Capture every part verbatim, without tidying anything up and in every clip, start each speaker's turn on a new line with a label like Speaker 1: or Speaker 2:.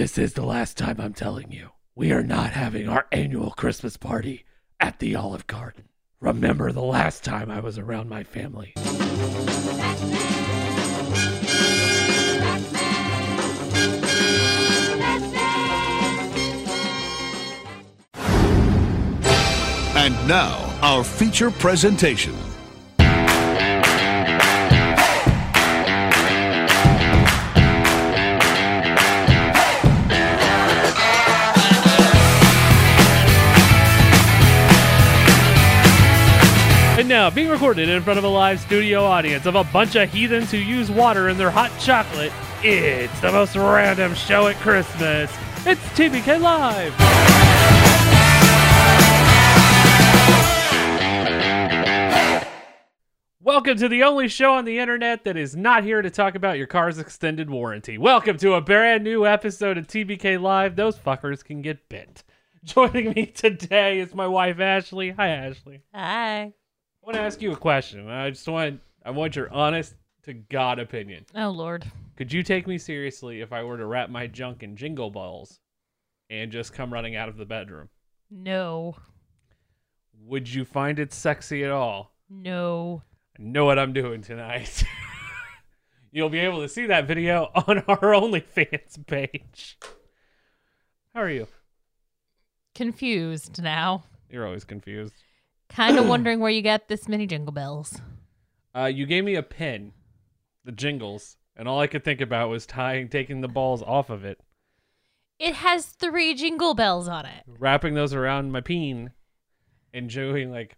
Speaker 1: this is the last time I'm telling you. We are not having our annual Christmas party at the Olive Garden. Remember the last time I was around my family.
Speaker 2: And now, our feature presentation.
Speaker 3: And now, being recorded in front of a live studio audience of a bunch of heathens who use water in their hot chocolate, it's the most random show at Christmas. It's T B K Live! Welcome to the only show on the internet that is not here to talk about your car's extended warranty. Welcome to a brand new episode of T B K Live. Those fuckers can get bent. Joining me today is my wife, Ashley. Hi, Ashley.
Speaker 4: Hi.
Speaker 3: I want to ask you a question. I just want I want your honest to God opinion.
Speaker 4: Oh, Lord.
Speaker 3: Could you take me seriously if I were to wrap my junk in jingle balls and just come running out of the bedroom?
Speaker 4: No.
Speaker 3: Would you find it sexy at all?
Speaker 4: No.
Speaker 3: I know what I'm doing tonight. You'll be able to see that video on our OnlyFans page. How are you?
Speaker 4: Confused now.
Speaker 3: You're always confused.
Speaker 4: Kind of wondering where you get this many jingle bells.
Speaker 3: Uh, you gave me a pin, the jingles, and all I could think about was tying, taking the balls off of it.
Speaker 4: It has three jingle bells on it.
Speaker 3: Wrapping those around my peen and doing like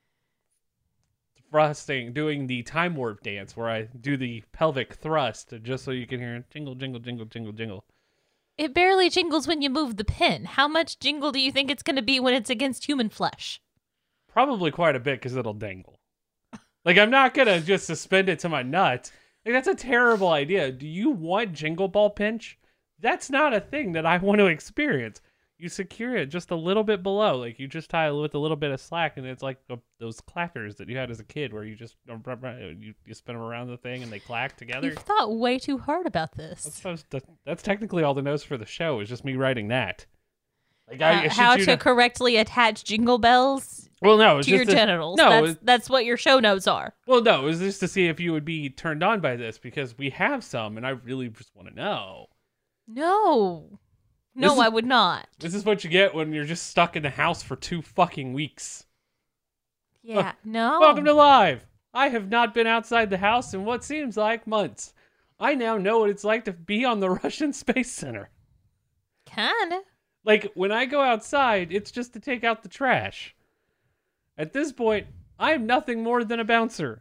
Speaker 3: thrusting, doing the time warp dance where I do the pelvic thrust just so you can hear jingle, jingle, jingle, jingle, jingle.
Speaker 4: It barely jingles when you move the pin. How much jingle do you think it's going to be when it's against human flesh?
Speaker 3: Probably quite a bit because it'll dangle. Like, I'm not going to just suspend it to my nut. Like, that's a terrible idea. Do you want jingle ball pinch? That's not a thing that I want to experience. You secure it just a little bit below. Like, you just tie it with a little bit of slack, and it's like a, those clackers that you had as a kid where you just you, you spin them around the thing and they clack together.
Speaker 4: You've thought way too hard about this.
Speaker 3: That's, supposed to, that's technically all the notes for the show is just me writing that. Like,
Speaker 4: Uh,
Speaker 3: I, I
Speaker 4: how to
Speaker 3: to...
Speaker 4: correctly attach jingle bells
Speaker 3: well, no, it was
Speaker 4: to your
Speaker 3: just a,
Speaker 4: genitals.
Speaker 3: No,
Speaker 4: that's,
Speaker 3: it was,
Speaker 4: that's what your show notes are.
Speaker 3: well, no, it was just to see if you would be turned on by this because we have some, and I really just want to know.
Speaker 4: No. No,
Speaker 3: This is-
Speaker 4: I would not.
Speaker 3: This is what you get when you're just stuck in the house for two fucking weeks.
Speaker 4: Yeah, no.
Speaker 3: Welcome to Live. I have not been outside the house in what seems like months. I now know what it's like to be on the Russian Space Center.
Speaker 4: Kinda.
Speaker 3: Like, when I go outside, it's just to take out the trash. At this point, I am nothing more than a bouncer.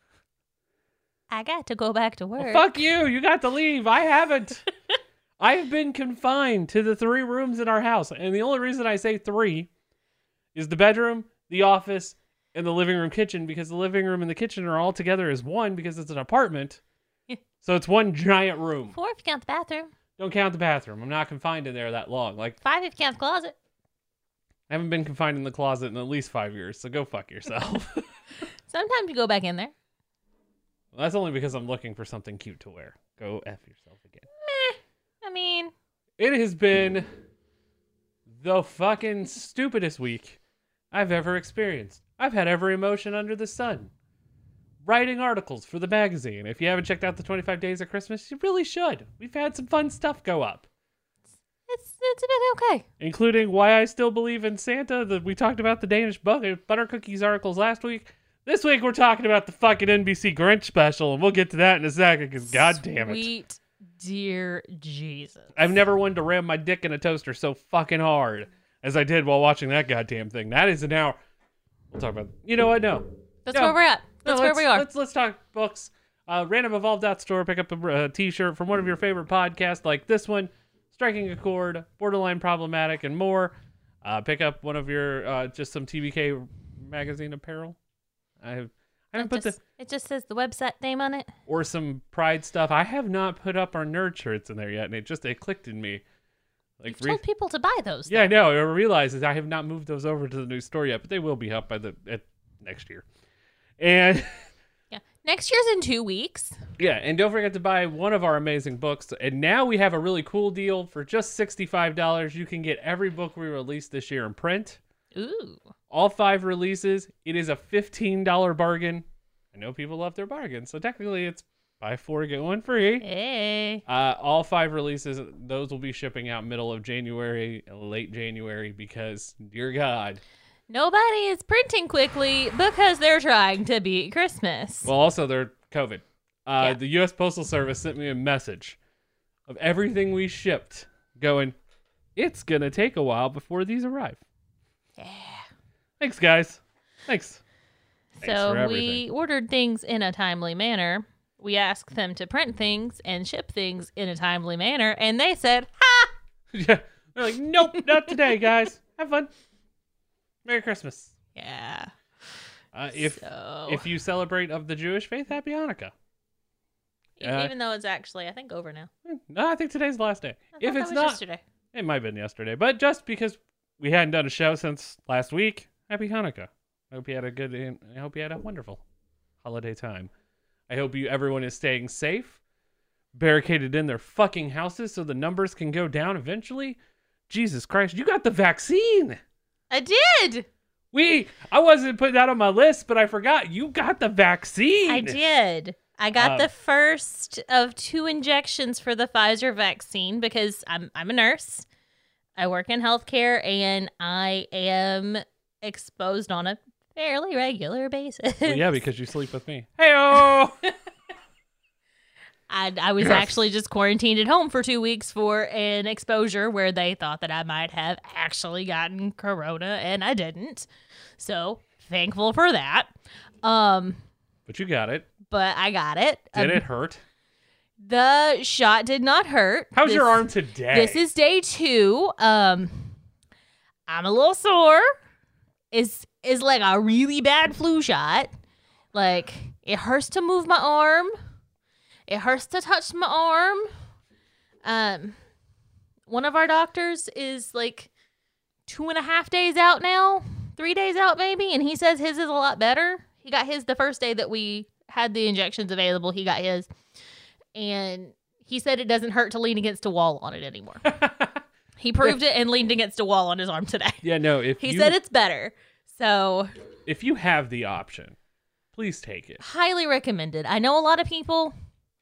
Speaker 4: I got to go back to work.
Speaker 3: Well, fuck you. You got to leave. I haven't. I have been confined to the three rooms in our house. And the only reason I say three is the bedroom, the office, and the living room kitchen, because the living room and the kitchen are all together as one because it's an apartment. So it's one giant room.
Speaker 4: Four if you count the bathroom.
Speaker 3: Don't count the bathroom. I'm not confined in there that long. Like,
Speaker 4: Five if you count the closet.
Speaker 3: I haven't been confined in the closet in at least five years, so go fuck yourself.
Speaker 4: Sometimes you go back in there.
Speaker 3: Well, that's only because I'm looking for something cute to wear. Go F yourself again.
Speaker 4: Meh. I mean,
Speaker 3: It has been the fucking stupidest week I've ever experienced. I've had every emotion under the sun. Writing articles for the magazine. If you haven't checked out the twenty-five Days of Christmas, you really should. We've had some fun stuff go up.
Speaker 4: it's it's been okay.
Speaker 3: Including Why I Still Believe in Santa. The, we talked about the Danish butter, butter cookies articles last week. This week we're talking about the fucking N B C Grinch special, and we'll get to that in a second, because god damn it.
Speaker 4: Sweet dear Jesus.
Speaker 3: I've never wanted to ram my dick in a toaster so fucking hard as I did while watching that goddamn thing. That is an hour. We'll talk about You know what? No.
Speaker 4: That's
Speaker 3: No.
Speaker 4: where we're at. That's
Speaker 3: No,
Speaker 4: where
Speaker 3: let's-
Speaker 4: we are.
Speaker 3: Let's, let's talk books. Uh, random evolve dot store. Pick up a uh, t-shirt from one of your favorite podcasts like this one, Striking a Chord, Borderline Problematic, and more. Uh, pick up one of your, uh, just some T B K magazine apparel. I have, I haven't
Speaker 4: It
Speaker 3: put
Speaker 4: just,
Speaker 3: the,
Speaker 4: it just says the website name on it.
Speaker 3: or some Pride stuff. I have not put up our nerd shirts in there yet, and it just, it clicked in me. Like,
Speaker 4: You've told people to buy those.
Speaker 3: yeah, I know. I realize that I have not moved those over to the new store yet, but they will be up by the at next year. And
Speaker 4: Yeah. Next year's in two weeks.
Speaker 3: Yeah, and don't forget to buy one of our amazing books. And now we have a really cool deal. For just sixty-five dollars, you can get every book we released this year in print.
Speaker 4: Ooh.
Speaker 3: All five releases. It is a fifteen dollars bargain. I know people love their bargains, so technically it's buy four, get one free.
Speaker 4: Hey.
Speaker 3: Uh, all five releases, those will be shipping out middle of January, late January, because, dear God.
Speaker 4: Nobody is printing quickly because they're trying to beat Christmas.
Speaker 3: Well, also, they're COVID. Uh,
Speaker 4: Yeah.
Speaker 3: The U S Postal Service sent me a message of everything we shipped going, it's going to take a while before these arrive.
Speaker 4: Yeah.
Speaker 3: Thanks, guys. Thanks. Thanks for
Speaker 4: So we
Speaker 3: everything.
Speaker 4: ordered things in a timely manner. We asked them to print things and ship things in a timely manner, and they said, ha!
Speaker 3: Yeah. They're like, nope, not today, guys. Have fun. Merry Christmas.
Speaker 4: Yeah.
Speaker 3: Uh, if
Speaker 4: so,
Speaker 3: if you celebrate of the Jewish faith, happy Hanukkah.
Speaker 4: e-
Speaker 3: uh,
Speaker 4: even though it's actually, I think, over now.
Speaker 3: No, I think today's the last day.
Speaker 4: I
Speaker 3: If
Speaker 4: thought
Speaker 3: it's
Speaker 4: that was
Speaker 3: not,
Speaker 4: yesterday.
Speaker 3: it might have been yesterday. But just because we hadn't done a show since last week, happy Hanukkah. I hope you had a good, I hope you had a wonderful holiday time. I hope you everyone is staying safe, barricaded in their fucking houses so the numbers can go down eventually. Jesus Christ, you got the vaccine.
Speaker 4: I did.
Speaker 3: We, I wasn't putting that on my list, but I forgot you got the vaccine.
Speaker 4: I did. I got
Speaker 3: Um,
Speaker 4: the first of two injections for the Pfizer vaccine because I'm I'm a nurse. I work in healthcare and I am exposed on a fairly regular basis.
Speaker 3: Well, yeah, because you sleep with me. Hey-oh!
Speaker 4: I, I was actually just quarantined at home for two weeks for an exposure where they thought that I might have actually gotten corona, and I didn't. So thankful for that. Um,
Speaker 3: But you got it.
Speaker 4: but I got it.
Speaker 3: Did
Speaker 4: Um,
Speaker 3: it hurt?
Speaker 4: The shot did not hurt.
Speaker 3: How's
Speaker 4: This-
Speaker 3: your arm today?
Speaker 4: This is day two. Um, I'm a little sore. It's is like a really bad flu shot. Like it hurts to move my arm. It hurts to touch my arm. Um, one of our doctors is like two and a half days out now, three days out maybe, and he says his is a lot better. He got his the first day that we had the injections available. He got his, and he said it doesn't hurt to lean against a wall on it anymore. He proved it and leaned against a wall on his arm today.
Speaker 3: Yeah, no. If
Speaker 4: He
Speaker 3: you,
Speaker 4: said it's better. So
Speaker 3: if you have the option, please take it.
Speaker 4: highly recommended. I know a lot of people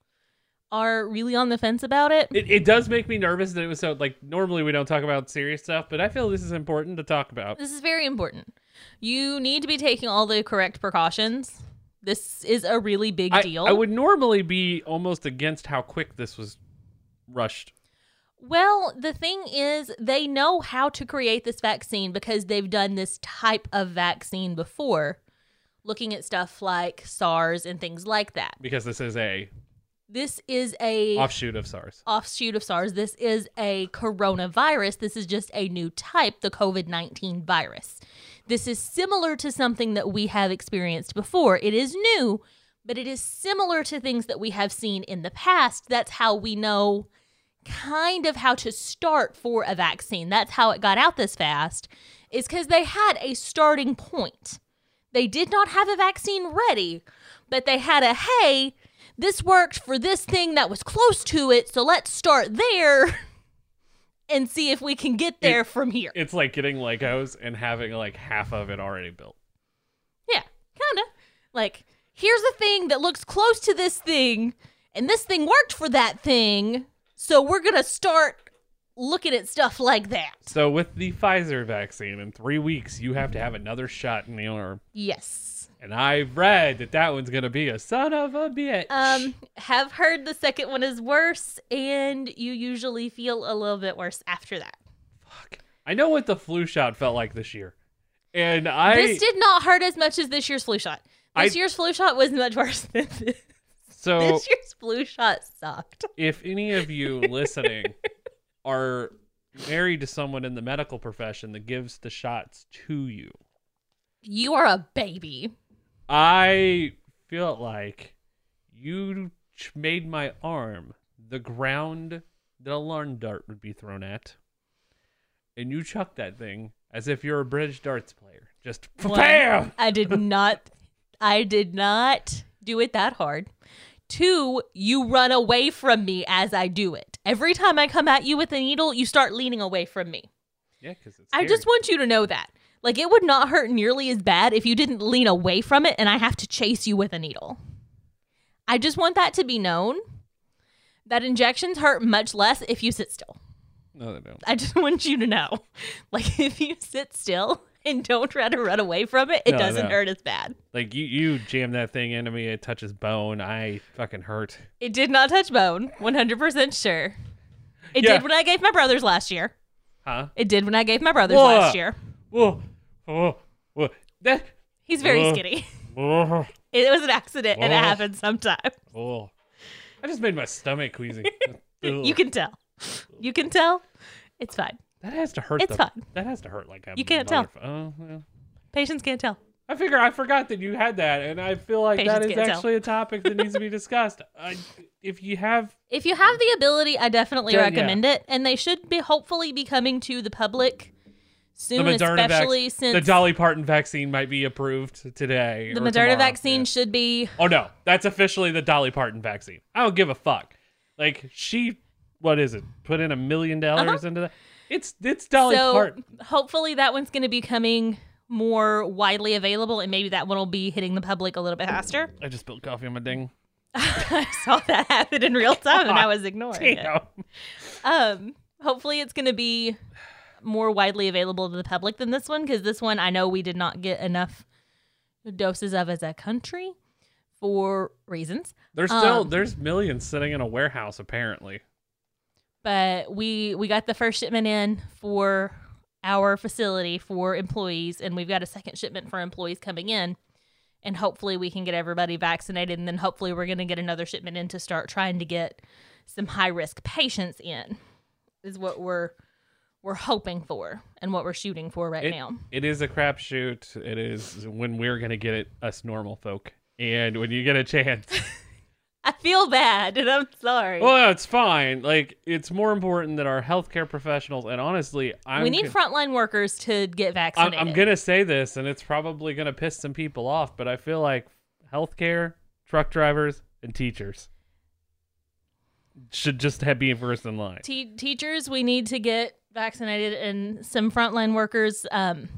Speaker 4: are really on the fence about it.
Speaker 3: It it does make me nervous that it was so like normally we don't talk about serious stuff, but I feel this is important to talk about.
Speaker 4: This is very important. You need to be taking all the correct precautions. This is a really big
Speaker 3: I,
Speaker 4: deal.
Speaker 3: I would normally be almost against how quick this was rushed.
Speaker 4: Well, the thing is, they know how to create this vaccine because they've done this type of vaccine before, looking at stuff like SARS and things like that.
Speaker 3: Because this is a
Speaker 4: This is a
Speaker 3: offshoot of SARS.
Speaker 4: offshoot of SARS. This is a coronavirus. This is just a new type, the COVID nineteen virus. This is similar to something that we have experienced before. It is new, but it is similar to things that we have seen in the past. That's how we know kind of how to start for a vaccine. That's how it got out this fast, is because they had a starting point. They did not have a vaccine ready, but they had a, hey, this worked for this thing that was close to it, so let's start there and see if we can get there
Speaker 3: It-
Speaker 4: from here.
Speaker 3: It's like getting Legos and having like half of it already built.
Speaker 4: Yeah, kind of. Like, here's a thing that looks close to this thing, and this thing worked for that thing, so we're going to start looking at stuff like that.
Speaker 3: So with the Pfizer vaccine, in three weeks you have to have another shot in the arm.
Speaker 4: Yes.
Speaker 3: And I've read that that one's gonna be a son of a bitch.
Speaker 4: Um, have heard the second one is worse, and you usually feel a little bit worse after that.
Speaker 3: Fuck. I know what the flu shot felt like this year, and I
Speaker 4: This did not hurt as much as this year's flu shot. This
Speaker 3: I-
Speaker 4: year's flu shot was much worse than this.
Speaker 3: so
Speaker 4: This year's flu shot sucked.
Speaker 3: if any of you listening are married to someone in the medical profession that gives the shots to you,
Speaker 4: You are a baby.
Speaker 3: I feel like you ch- made my arm the ground that a lawn dart would be thrown at, and you chucked that thing as if you're a bridge darts player. Just
Speaker 4: One,
Speaker 3: bam!
Speaker 4: I did not. I did not do it that hard. Two, you run away from me as I do it. Every time I come at you with a needle, you start leaning away from me.
Speaker 3: Yeah, because it's
Speaker 4: I just want you to know that. Like, it would not hurt nearly as bad if you didn't lean away from it and I have to chase you with a needle. I just want that to be known. That injections hurt much less if you sit still.
Speaker 3: No, they don't.
Speaker 4: I just want you to know. Like, if you sit still and don't try to run away from it, it
Speaker 3: No,
Speaker 4: doesn't
Speaker 3: no.
Speaker 4: hurt as bad.
Speaker 3: Like, you, you jam that thing into me, it touches bone, I fucking hurt.
Speaker 4: It did not touch bone, one hundred percent sure. It
Speaker 3: Yeah.
Speaker 4: did when I gave my brothers last year.
Speaker 3: Huh?
Speaker 4: It did when I gave my brothers
Speaker 3: Whoa.
Speaker 4: last year.
Speaker 3: Whoa, whoa, whoa. That,
Speaker 4: He's very
Speaker 3: Whoa.
Speaker 4: skinny.
Speaker 3: whoa,
Speaker 4: It was an accident and it
Speaker 3: Whoa.
Speaker 4: happens sometimes.
Speaker 3: whoa. I just made my stomach queasy.
Speaker 4: You can tell. You can tell. It's fine.
Speaker 3: That has to hurt.
Speaker 4: It's
Speaker 3: the,
Speaker 4: fine.
Speaker 3: That has to hurt like a
Speaker 4: You can't tell.
Speaker 3: motherf- Oh, well.
Speaker 4: Patients can't tell.
Speaker 3: I figure I forgot that you had that, and I feel like
Speaker 4: Patients
Speaker 3: that is
Speaker 4: can't tell.
Speaker 3: actually a topic that needs to be discussed. I, if you have,
Speaker 4: If you have the ability, I definitely
Speaker 3: Yeah,
Speaker 4: recommend it. And they should be hopefully be coming to the public
Speaker 3: the
Speaker 4: soon,
Speaker 3: Moderna
Speaker 4: especially
Speaker 3: vac-
Speaker 4: since
Speaker 3: the Dolly Parton vaccine might be approved today.
Speaker 4: the
Speaker 3: or
Speaker 4: Moderna
Speaker 3: tomorrow.
Speaker 4: vaccine
Speaker 3: Yeah.
Speaker 4: should be.
Speaker 3: Oh no, that's officially the Dolly Parton vaccine. I don't give a fuck. Like she, what is it? Put in a million dollars into that. It's it's Dolly
Speaker 4: so
Speaker 3: Parton.
Speaker 4: hopefully that one's going to be coming more widely available, and maybe that one will be hitting the public a little bit faster.
Speaker 3: I just spilled coffee on my ding.
Speaker 4: I saw that happen in real time, and I was ignoring it.
Speaker 3: Damn.
Speaker 4: Um, hopefully it's going to be more widely available to the public than this one, because this one I know we did not get enough doses of as a country for reasons.
Speaker 3: There's still
Speaker 4: Um,
Speaker 3: there's millions sitting in a warehouse apparently.
Speaker 4: But we we got the first shipment in for our facility for employees, and we've got a second shipment for employees coming in. And hopefully we can get everybody vaccinated, and then hopefully we're going to get another shipment in to start trying to get some high-risk patients in, is what we're we're hoping for and what we're shooting for right
Speaker 3: It,
Speaker 4: now.
Speaker 3: it is a crapshoot. It is when we're gonna get it, us normal folk, and when you get a chance.
Speaker 4: I feel bad, and I'm sorry.
Speaker 3: Well, it's fine. Like it's more important that our healthcare professionals, and honestly, I'm
Speaker 4: we need
Speaker 3: go-
Speaker 4: frontline workers to get
Speaker 3: I'm,
Speaker 4: vaccinated.
Speaker 3: I'm gonna say this, and it's probably gonna piss some people off, but I feel like healthcare, truck drivers, and teachers should just have be first in line.
Speaker 4: Te- teachers, we need to get vaccinated, and some frontline workers, um,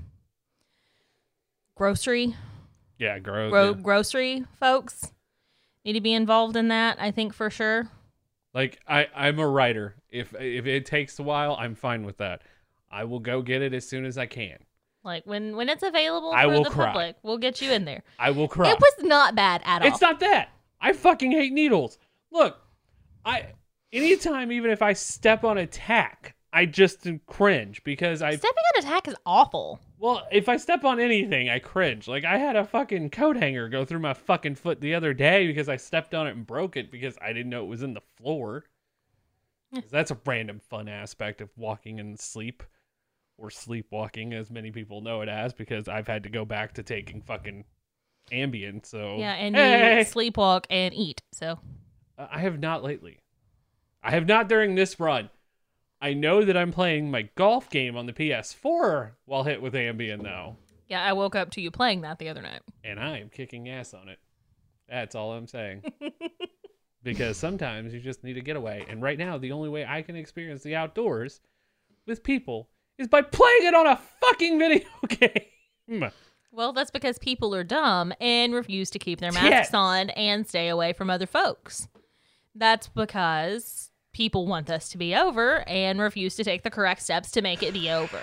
Speaker 4: grocery,
Speaker 3: Yeah, gross.
Speaker 4: gro-
Speaker 3: yeah.
Speaker 4: grocery folks need to be involved in that. I think for sure.
Speaker 3: Like I, I'm a writer. If if it takes a while, I'm fine with that. I will go get it as soon as I can.
Speaker 4: Like when when it's available
Speaker 3: I
Speaker 4: for
Speaker 3: will
Speaker 4: the
Speaker 3: cry.
Speaker 4: public, we'll get you in there.
Speaker 3: I will cry.
Speaker 4: It was not bad at all.
Speaker 3: It's not that. I fucking hate needles. Look, I anytime even if I step on a tack, I just cringe because I
Speaker 4: Stepping on a tack is awful.
Speaker 3: well, if I step on anything, I cringe. Like I had a fucking coat hanger go through my fucking foot the other day because I stepped on it and broke it because I didn't know it was in the floor. 'Cause that's a random fun aspect of walking in sleep or sleepwalking, as many people know it as, because I've had to go back to taking fucking Ambien. So
Speaker 4: Yeah, and
Speaker 3: Hey!
Speaker 4: you sleepwalk and eat. So
Speaker 3: Uh, I have not lately. I have not during this run. I know that I'm playing my golf game on the P S four while hit with Ambien though,
Speaker 4: yeah, I woke up to you playing that the other night.
Speaker 3: and I am kicking ass on it. That's all I'm saying. Because sometimes you just need a getaway, and right now the only way I can experience the outdoors with people is by playing it on a fucking video game.
Speaker 4: Well, that's because people are dumb and refuse to keep their masks
Speaker 3: Yes.
Speaker 4: on and stay away from other folks. That's because people want us to be over and refuse to take the correct steps to make it be over.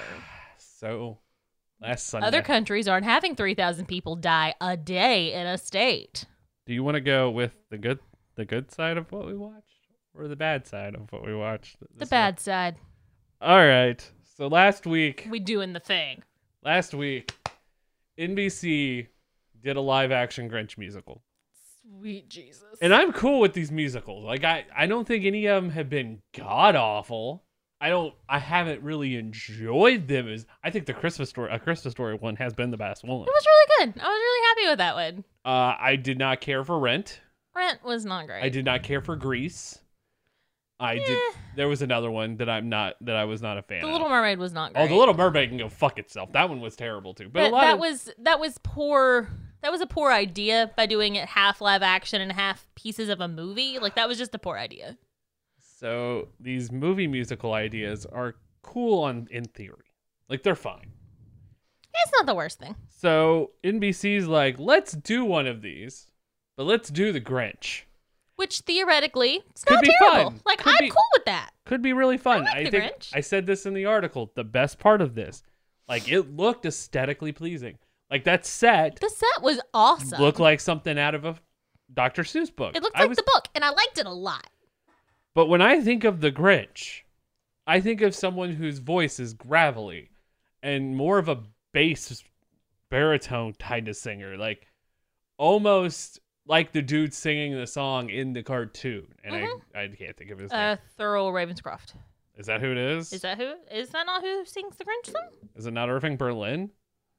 Speaker 3: So last Sunday,
Speaker 4: Other countries aren't having three thousand people die a day in a state.
Speaker 3: do you want to go with the good, the good side of what we watched, or the bad side of what we watched?
Speaker 4: The
Speaker 3: this
Speaker 4: bad side.
Speaker 3: week? All right. So last week,
Speaker 4: We doing the thing.
Speaker 3: last week, N B C did a live action Grinch musical.
Speaker 4: Sweet Jesus.
Speaker 3: And I'm cool with these musicals. Like I, I don't think any of them have been god awful. I don't I haven't really enjoyed them as I think the Christmas story a Christmas story one has been the best one.
Speaker 4: It was really good. I was really happy with that one.
Speaker 3: Uh I did not care for Rent.
Speaker 4: Rent was not great.
Speaker 3: I did not care for Grease. I did
Speaker 4: Eh.
Speaker 3: there was another one that I'm not that I was not a fan
Speaker 4: The
Speaker 3: of.
Speaker 4: Little Mermaid was not great.
Speaker 3: Oh, The Little Mermaid can go fuck itself. That one was terrible too. But,
Speaker 4: But
Speaker 3: a lot
Speaker 4: that
Speaker 3: of,
Speaker 4: was that was poor That was a poor idea by doing it half live action and half pieces of a movie. Like, that was just a poor idea.
Speaker 3: So these movie musical ideas are cool on in theory. Like, they're fine.
Speaker 4: It's not the worst thing.
Speaker 3: So N B C's like, let's do one of these, but let's do the Grinch.
Speaker 4: Which theoretically, it's
Speaker 3: Could
Speaker 4: not
Speaker 3: be
Speaker 4: terrible.
Speaker 3: fun.
Speaker 4: Like,
Speaker 3: Could
Speaker 4: I'm
Speaker 3: be-
Speaker 4: cool with that.
Speaker 3: Could be really fun.
Speaker 4: I like the
Speaker 3: think
Speaker 4: Grinch.
Speaker 3: I said this in the article. The best part of this, like, it looked aesthetically pleasing. Like, that set
Speaker 4: The set was awesome.
Speaker 3: looked like something out of a Doctor Seuss book.
Speaker 4: it looked
Speaker 3: I
Speaker 4: like
Speaker 3: was-
Speaker 4: the book, and I liked it a lot.
Speaker 3: But when I think of the Grinch, I think of someone whose voice is gravelly and more of a bass baritone kind of singer, like almost like the dude singing the song in the cartoon. And I, I can't think of his name.
Speaker 4: Uh, Thurl Ravenscroft.
Speaker 3: Is that who it is?
Speaker 4: Is that who? Is that not who sings the Grinch song?
Speaker 3: Is it not Irving Berlin?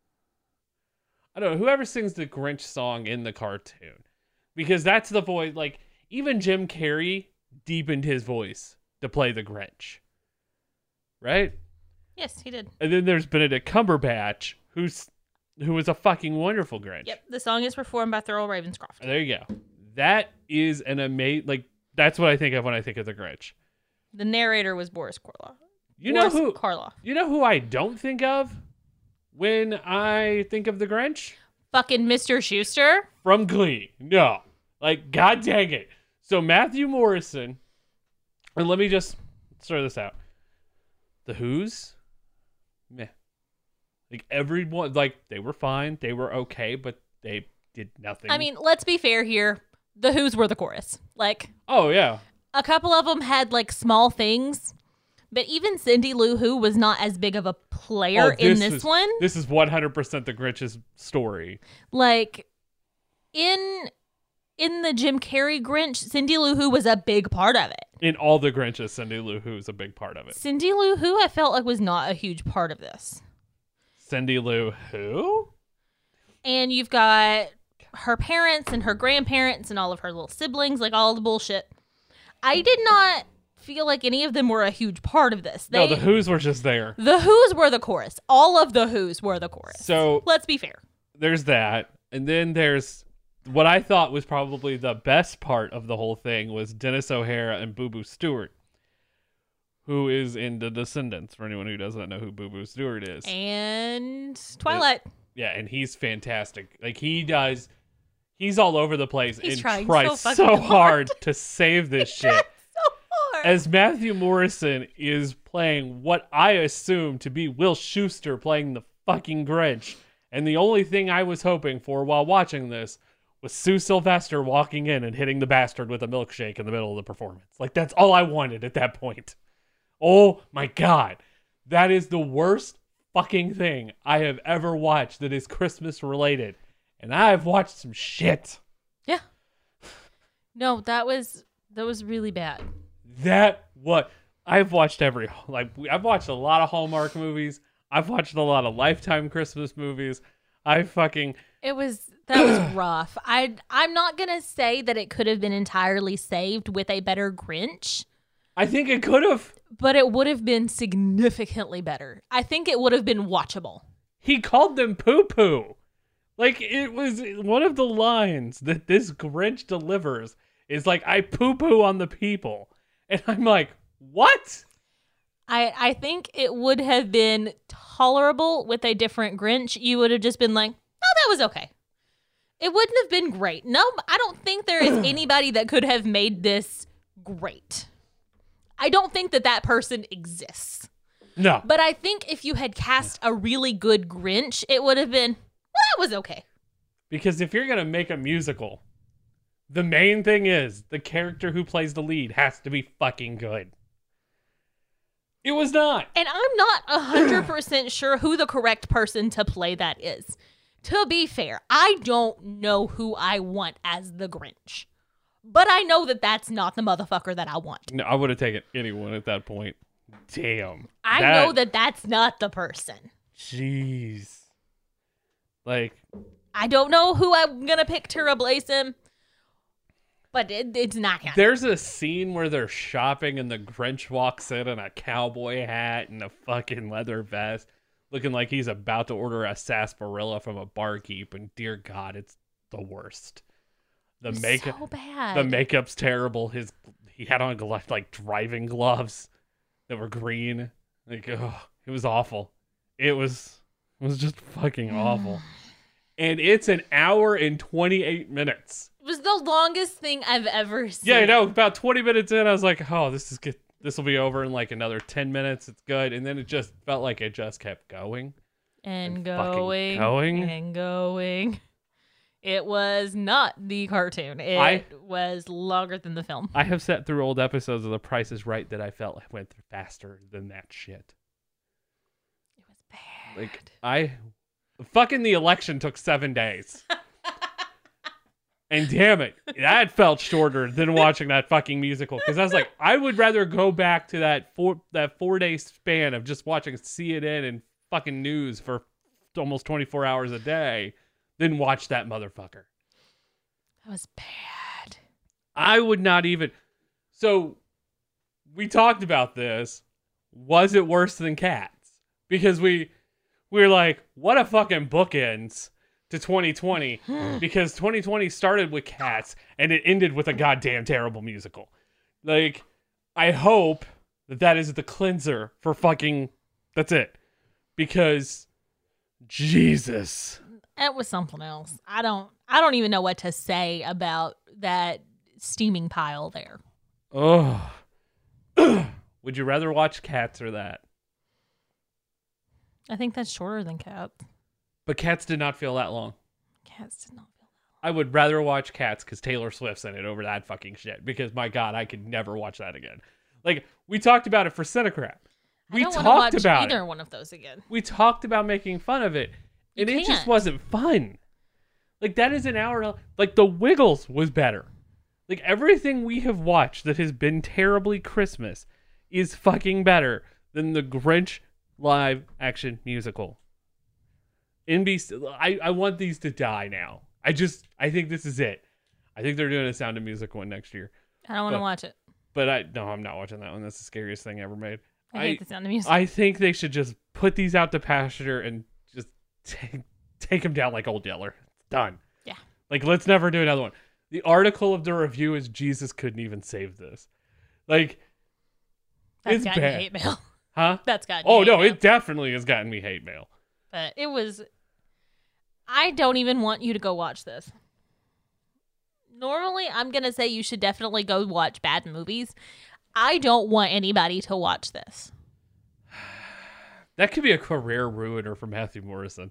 Speaker 3: I don't know. Whoever sings the Grinch song in the cartoon. Because that's the voice, like, even Jim Carrey deepened his voice to play the Grinch. Right?
Speaker 4: Yes, he did.
Speaker 3: And then there's Benedict Cumberbatch, who's who was a fucking wonderful Grinch.
Speaker 4: Yep, the song is performed by Thurl Ravenscroft.
Speaker 3: There you go. That is an amazing, like, that's what I think of when I think of the Grinch.
Speaker 4: The narrator was Boris Karloff.
Speaker 3: You
Speaker 4: Boris
Speaker 3: know who?
Speaker 4: Karloff.
Speaker 3: You know who I don't think of when I think of the Grinch?
Speaker 4: Fucking Mister Schuster.
Speaker 3: From Glee. No. Like, god dang it. So Matthew Morrison, and let me just throw this out. The Who's? Meh. Like, everyone, like, they were fine. They were okay, but they did nothing.
Speaker 4: I mean, let's be fair here. The Who's were the chorus. Like,
Speaker 3: oh, yeah.
Speaker 4: a couple of them had, like, small things. But even Cindy Lou Who was not as big of a player
Speaker 3: Oh,
Speaker 4: in this
Speaker 3: is-
Speaker 4: one.
Speaker 3: This is one hundred percent the Grinch's story.
Speaker 4: Like, in in the Jim Carrey Grinch, Cindy Lou Who was a big part of it.
Speaker 3: In all the Grinches, Cindy Lou Who is a big part of it.
Speaker 4: Cindy Lou Who, I felt like, was not a huge part of this.
Speaker 3: Cindy Lou Who?
Speaker 4: And you've got her parents and her grandparents and all of her little siblings, like all the bullshit. I did not feel like any of them were a huge part of this. They,
Speaker 3: No, the Who's were just there.
Speaker 4: the Who's were the chorus. All of the Who's were the chorus.
Speaker 3: So
Speaker 4: Let's be fair.
Speaker 3: there's that. And then there's what I thought was probably the best part of the whole thing was Dennis O'Hara and Boo Boo Stewart, who is in The Descendants, for anyone who doesn't know who Boo Boo Stewart is.
Speaker 4: And Twilight.
Speaker 3: Yeah, and he's fantastic. Like, he does, he's all over the place
Speaker 4: He's
Speaker 3: and
Speaker 4: trying
Speaker 3: tries
Speaker 4: so
Speaker 3: so,
Speaker 4: fucking
Speaker 3: hard to save this shit.
Speaker 4: So hard.
Speaker 3: As Matthew Morrison is playing what I assume to be Will Schuester playing the fucking Grinch. And the only thing I was hoping for while watching this was Sue Sylvester walking in and hitting the bastard with a milkshake in the middle of the performance. Like, that's all I wanted at that point. Oh my God. That is the worst fucking thing I have ever watched that is Christmas related. And I've watched some shit.
Speaker 4: Yeah. No, that was that was really bad.
Speaker 3: That what I've watched every like I've watched a lot of Hallmark movies. I've watched a lot of Lifetime Christmas movies. I fucking
Speaker 4: It was that was rough. I I'm not gonna say that it could have been entirely saved with a better Grinch,
Speaker 3: I think it could have.
Speaker 4: but it would have been significantly better. I think it would have been watchable.
Speaker 3: He called them poo poo. Like, it was one of the lines that this Grinch delivers is like, I poo poo on the people. And I'm like, what?
Speaker 4: I I think it would have been tolerable with a different Grinch. You would have just been like, "Oh, that was okay." It wouldn't have been great. No, I don't think there is anybody that could have made this great. I don't think that that person exists.
Speaker 3: No.
Speaker 4: But I think if you had cast a really good Grinch, it would have been, well, that was okay.
Speaker 3: Because if you're going to make a musical, the main thing is the character who plays the lead has to be fucking good. It was not.
Speaker 4: And I'm not one hundred percent sure who the correct person to play that is. To be fair, I don't know who I want as the Grinch. But I know that that's not the motherfucker that I want.
Speaker 3: No, I would have taken anyone at that point. Damn.
Speaker 4: I know that that's not the person.
Speaker 3: Jeez. Like,
Speaker 4: I don't know who I'm going to pick to replace him. But it, it's not him.
Speaker 3: there's a scene where they're shopping and the Grinch walks in in a cowboy hat and a fucking leather vest. looking like he's about to order a sarsaparilla from a barkeep, and dear God, it's the worst. The
Speaker 4: It was
Speaker 3: makeup,
Speaker 4: so bad.
Speaker 3: the makeup's terrible. His he had on glo- like driving gloves that were green. Like, oh, it was awful. It was it was just fucking awful. And it's an hour and twenty-eight minutes.
Speaker 4: It was the longest thing I've ever seen.
Speaker 3: Yeah, I know. About twenty minutes in, I was like, oh, this is good. This will be over in like another ten minutes. It's good. And then it just felt like it just kept going.
Speaker 4: And,
Speaker 3: And fucking
Speaker 4: going,
Speaker 3: going.
Speaker 4: and going. It was not the cartoon. It
Speaker 3: I-
Speaker 4: was longer than the film.
Speaker 3: I have sat through old episodes of The Price is Right that I felt went through faster than that shit.
Speaker 4: It was bad.
Speaker 3: Like, I... Fucking the election took seven days. And damn it, that felt shorter than watching that fucking musical. Because I was like, I would rather go back to that four that four day span of just watching C N N and fucking news for almost twenty-four hours a day than watch that motherfucker.
Speaker 4: That was bad.
Speaker 3: I would not even. So we talked about this. Was it worse than Cats? Because we we were like, what a fucking bookends to twenty twenty, because twenty twenty started with Cats and it ended with a goddamn terrible musical. Like, I hope that that is the cleanser for fucking. That's it, because Jesus,
Speaker 4: It was something else. I don't. I don't even know what to say about that steaming pile there.
Speaker 3: oh. Would you rather watch Cats or that?
Speaker 4: I think that's shorter than Cats.
Speaker 3: But Cats did not feel that long.
Speaker 4: Cats did not feel
Speaker 3: I would rather watch Cats because Taylor Swift's in it over that fucking shit. Because my God, I could never watch that again. Like, we talked about it for Cinecrap. We
Speaker 4: I don't wanna
Speaker 3: talked
Speaker 4: watch
Speaker 3: about
Speaker 4: either
Speaker 3: it.
Speaker 4: one of those again.
Speaker 3: We talked about making fun of it, and
Speaker 4: You
Speaker 3: it just
Speaker 4: can't.
Speaker 3: wasn't fun. Like, that is an hour. Like, The Wiggles was better. Like, everything we have watched that has been terribly Christmas is fucking better than the Grinch live action musical. N B C, I, I want these to die now. I just, I think this is it. I think they're doing a Sound of Music one next year.
Speaker 4: I don't want to
Speaker 3: But-
Speaker 4: watch it.
Speaker 3: But I, no, I'm not watching that one. That's the scariest thing ever made.
Speaker 4: I hate the sound of music.
Speaker 3: I think they should just put these out to pasture and just take, take them down like Old Yeller. It's done.
Speaker 4: Yeah.
Speaker 3: Like, let's never do another one. The article of the review is Jesus couldn't even save this. Like,
Speaker 4: That's
Speaker 3: it's
Speaker 4: gotten
Speaker 3: bad.
Speaker 4: hate mail.
Speaker 3: Huh?
Speaker 4: That's gotten
Speaker 3: Oh,
Speaker 4: hate
Speaker 3: no,
Speaker 4: mail.
Speaker 3: it definitely has gotten me hate mail.
Speaker 4: But it was. I don't even want you to go watch this. Normally, I'm going to say you should definitely go watch bad movies. I don't want anybody to watch this.
Speaker 3: That could be a career ruiner for Matthew Morrison.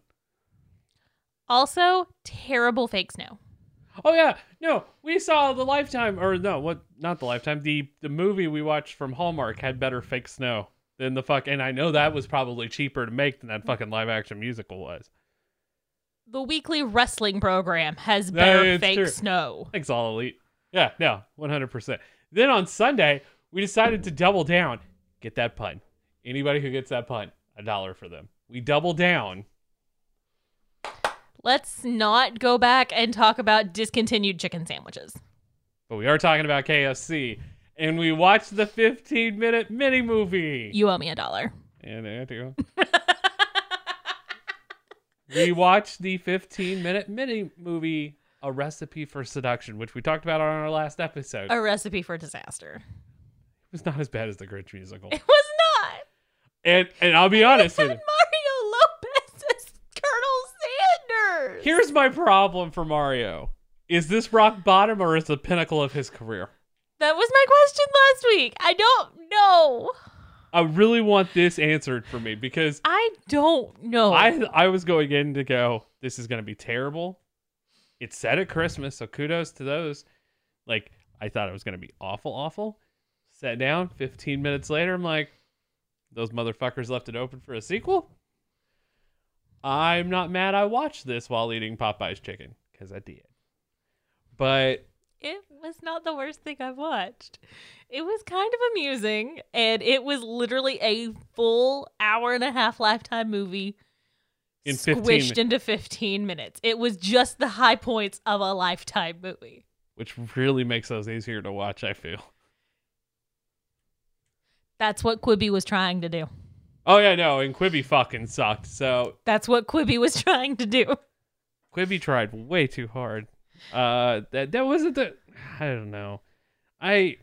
Speaker 4: Also, terrible fake snow.
Speaker 3: Oh yeah, no, we saw the Lifetime, or no, what? Not the Lifetime. The the movie we watched from Hallmark had better fake snow than the fuck, and I know that was probably cheaper to make than that fucking live action musical was.
Speaker 4: The weekly wrestling program has better
Speaker 3: it's
Speaker 4: fake
Speaker 3: true.
Speaker 4: snow.
Speaker 3: Thanks, All Elite. Yeah, no, one hundred percent. Then on Sunday, we decided to double down. Get that pun. Anybody who gets that pun, a dollar for them. We double down.
Speaker 4: Let's not go back and talk about discontinued chicken sandwiches.
Speaker 3: But we are talking about K F C. And we watched the fifteen minute mini movie.
Speaker 4: You owe me a dollar.
Speaker 3: And I do. We watched the fifteen minute mini movie, A Recipe for Seduction, which we talked about on our last episode.
Speaker 4: A recipe for disaster.
Speaker 3: It was not as bad as the Grinch musical.
Speaker 4: It was not.
Speaker 3: And and I'll be honest with
Speaker 4: Had
Speaker 3: you.
Speaker 4: Mario Lopez as Colonel Sanders.
Speaker 3: Here's my problem for Mario. Is this rock bottom or is the pinnacle of his career?
Speaker 4: That was my question last week. I don't know.
Speaker 3: I really want this answered for me because
Speaker 4: I don't know.
Speaker 3: I I was going in to go, this is going to be terrible. It's set at Christmas, so kudos to those. Like, I thought it was going to be awful, awful. Sat down, fifteen minutes later, I'm like, those motherfuckers left it open for a sequel? I'm not mad I watched this while eating Popeye's chicken, because I did. But
Speaker 4: It was not the worst thing I've watched. It was kind of amusing, and it was literally a full hour and a half Lifetime movie
Speaker 3: in fifteen
Speaker 4: squished into fifteen minutes. It was just the high points of a Lifetime movie.
Speaker 3: which really makes those easier to watch, I feel.
Speaker 4: That's what Quibi was trying to do.
Speaker 3: Oh yeah, no, and Quibi fucking sucked. So
Speaker 4: That's what Quibi was trying to do.
Speaker 3: Quibi tried way too hard. Uh, that that wasn't the. I don't know. I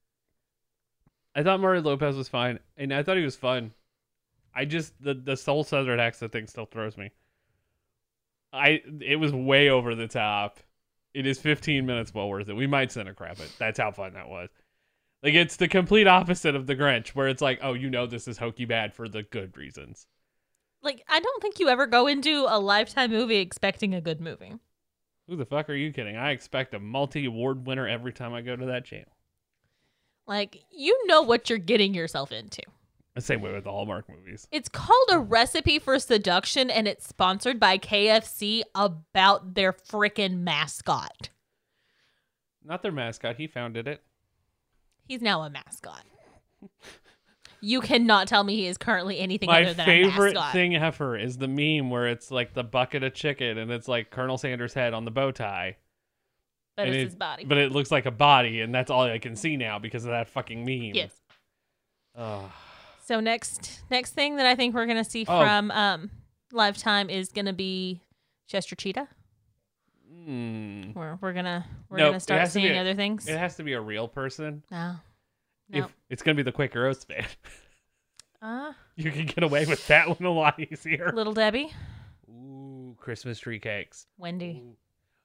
Speaker 3: I thought Mario Lopez was fine, and I thought he was fun. I just the the Soul Southern accent thing still throws me. I it was way over the top. It is fifteen minutes well worth it. We might send a crap it. That's how fun that was. Like, it's the complete opposite of The Grinch, where it's like, oh, you know this is hokey bad for the good reasons.
Speaker 4: Like, I don't think you ever go into a Lifetime movie expecting a good movie.
Speaker 3: Who the fuck are you kidding? I expect a multi-award winner every time I go to that channel.
Speaker 4: Like, you know what you're getting yourself into.
Speaker 3: The same way with the Hallmark movies.
Speaker 4: It's called A Recipe for Seduction, and it's sponsored by K F C about their frickin' mascot.
Speaker 3: Not their mascot. He founded it.
Speaker 4: He's now a mascot. You cannot tell me he is currently anything
Speaker 3: My
Speaker 4: other than a
Speaker 3: favorite
Speaker 4: mascot.
Speaker 3: thing ever is the meme where it's like the bucket of chicken and it's like Colonel Sanders' head on the bow tie.
Speaker 4: But
Speaker 3: And
Speaker 4: it's
Speaker 3: it-
Speaker 4: his body.
Speaker 3: But it looks like a body, and that's all I can see now because of that fucking meme.
Speaker 4: Yes.
Speaker 3: Ugh.
Speaker 4: So next next thing that I think we're gonna see
Speaker 3: Oh.
Speaker 4: from um Lifetime is gonna be Chester Cheetah.
Speaker 3: Mm.
Speaker 4: We're we're gonna we're
Speaker 3: Nope,
Speaker 4: gonna
Speaker 3: it
Speaker 4: start
Speaker 3: has to be
Speaker 4: seeing
Speaker 3: a-
Speaker 4: other things.
Speaker 3: It has to be a real person.
Speaker 4: No. No.
Speaker 3: If it's gonna be the Quaker Oats band,
Speaker 4: Uh
Speaker 3: you can get away with that one a lot easier.
Speaker 4: Little Debbie.
Speaker 3: Ooh, Christmas tree cakes.
Speaker 4: Wendy.
Speaker 3: Ooh.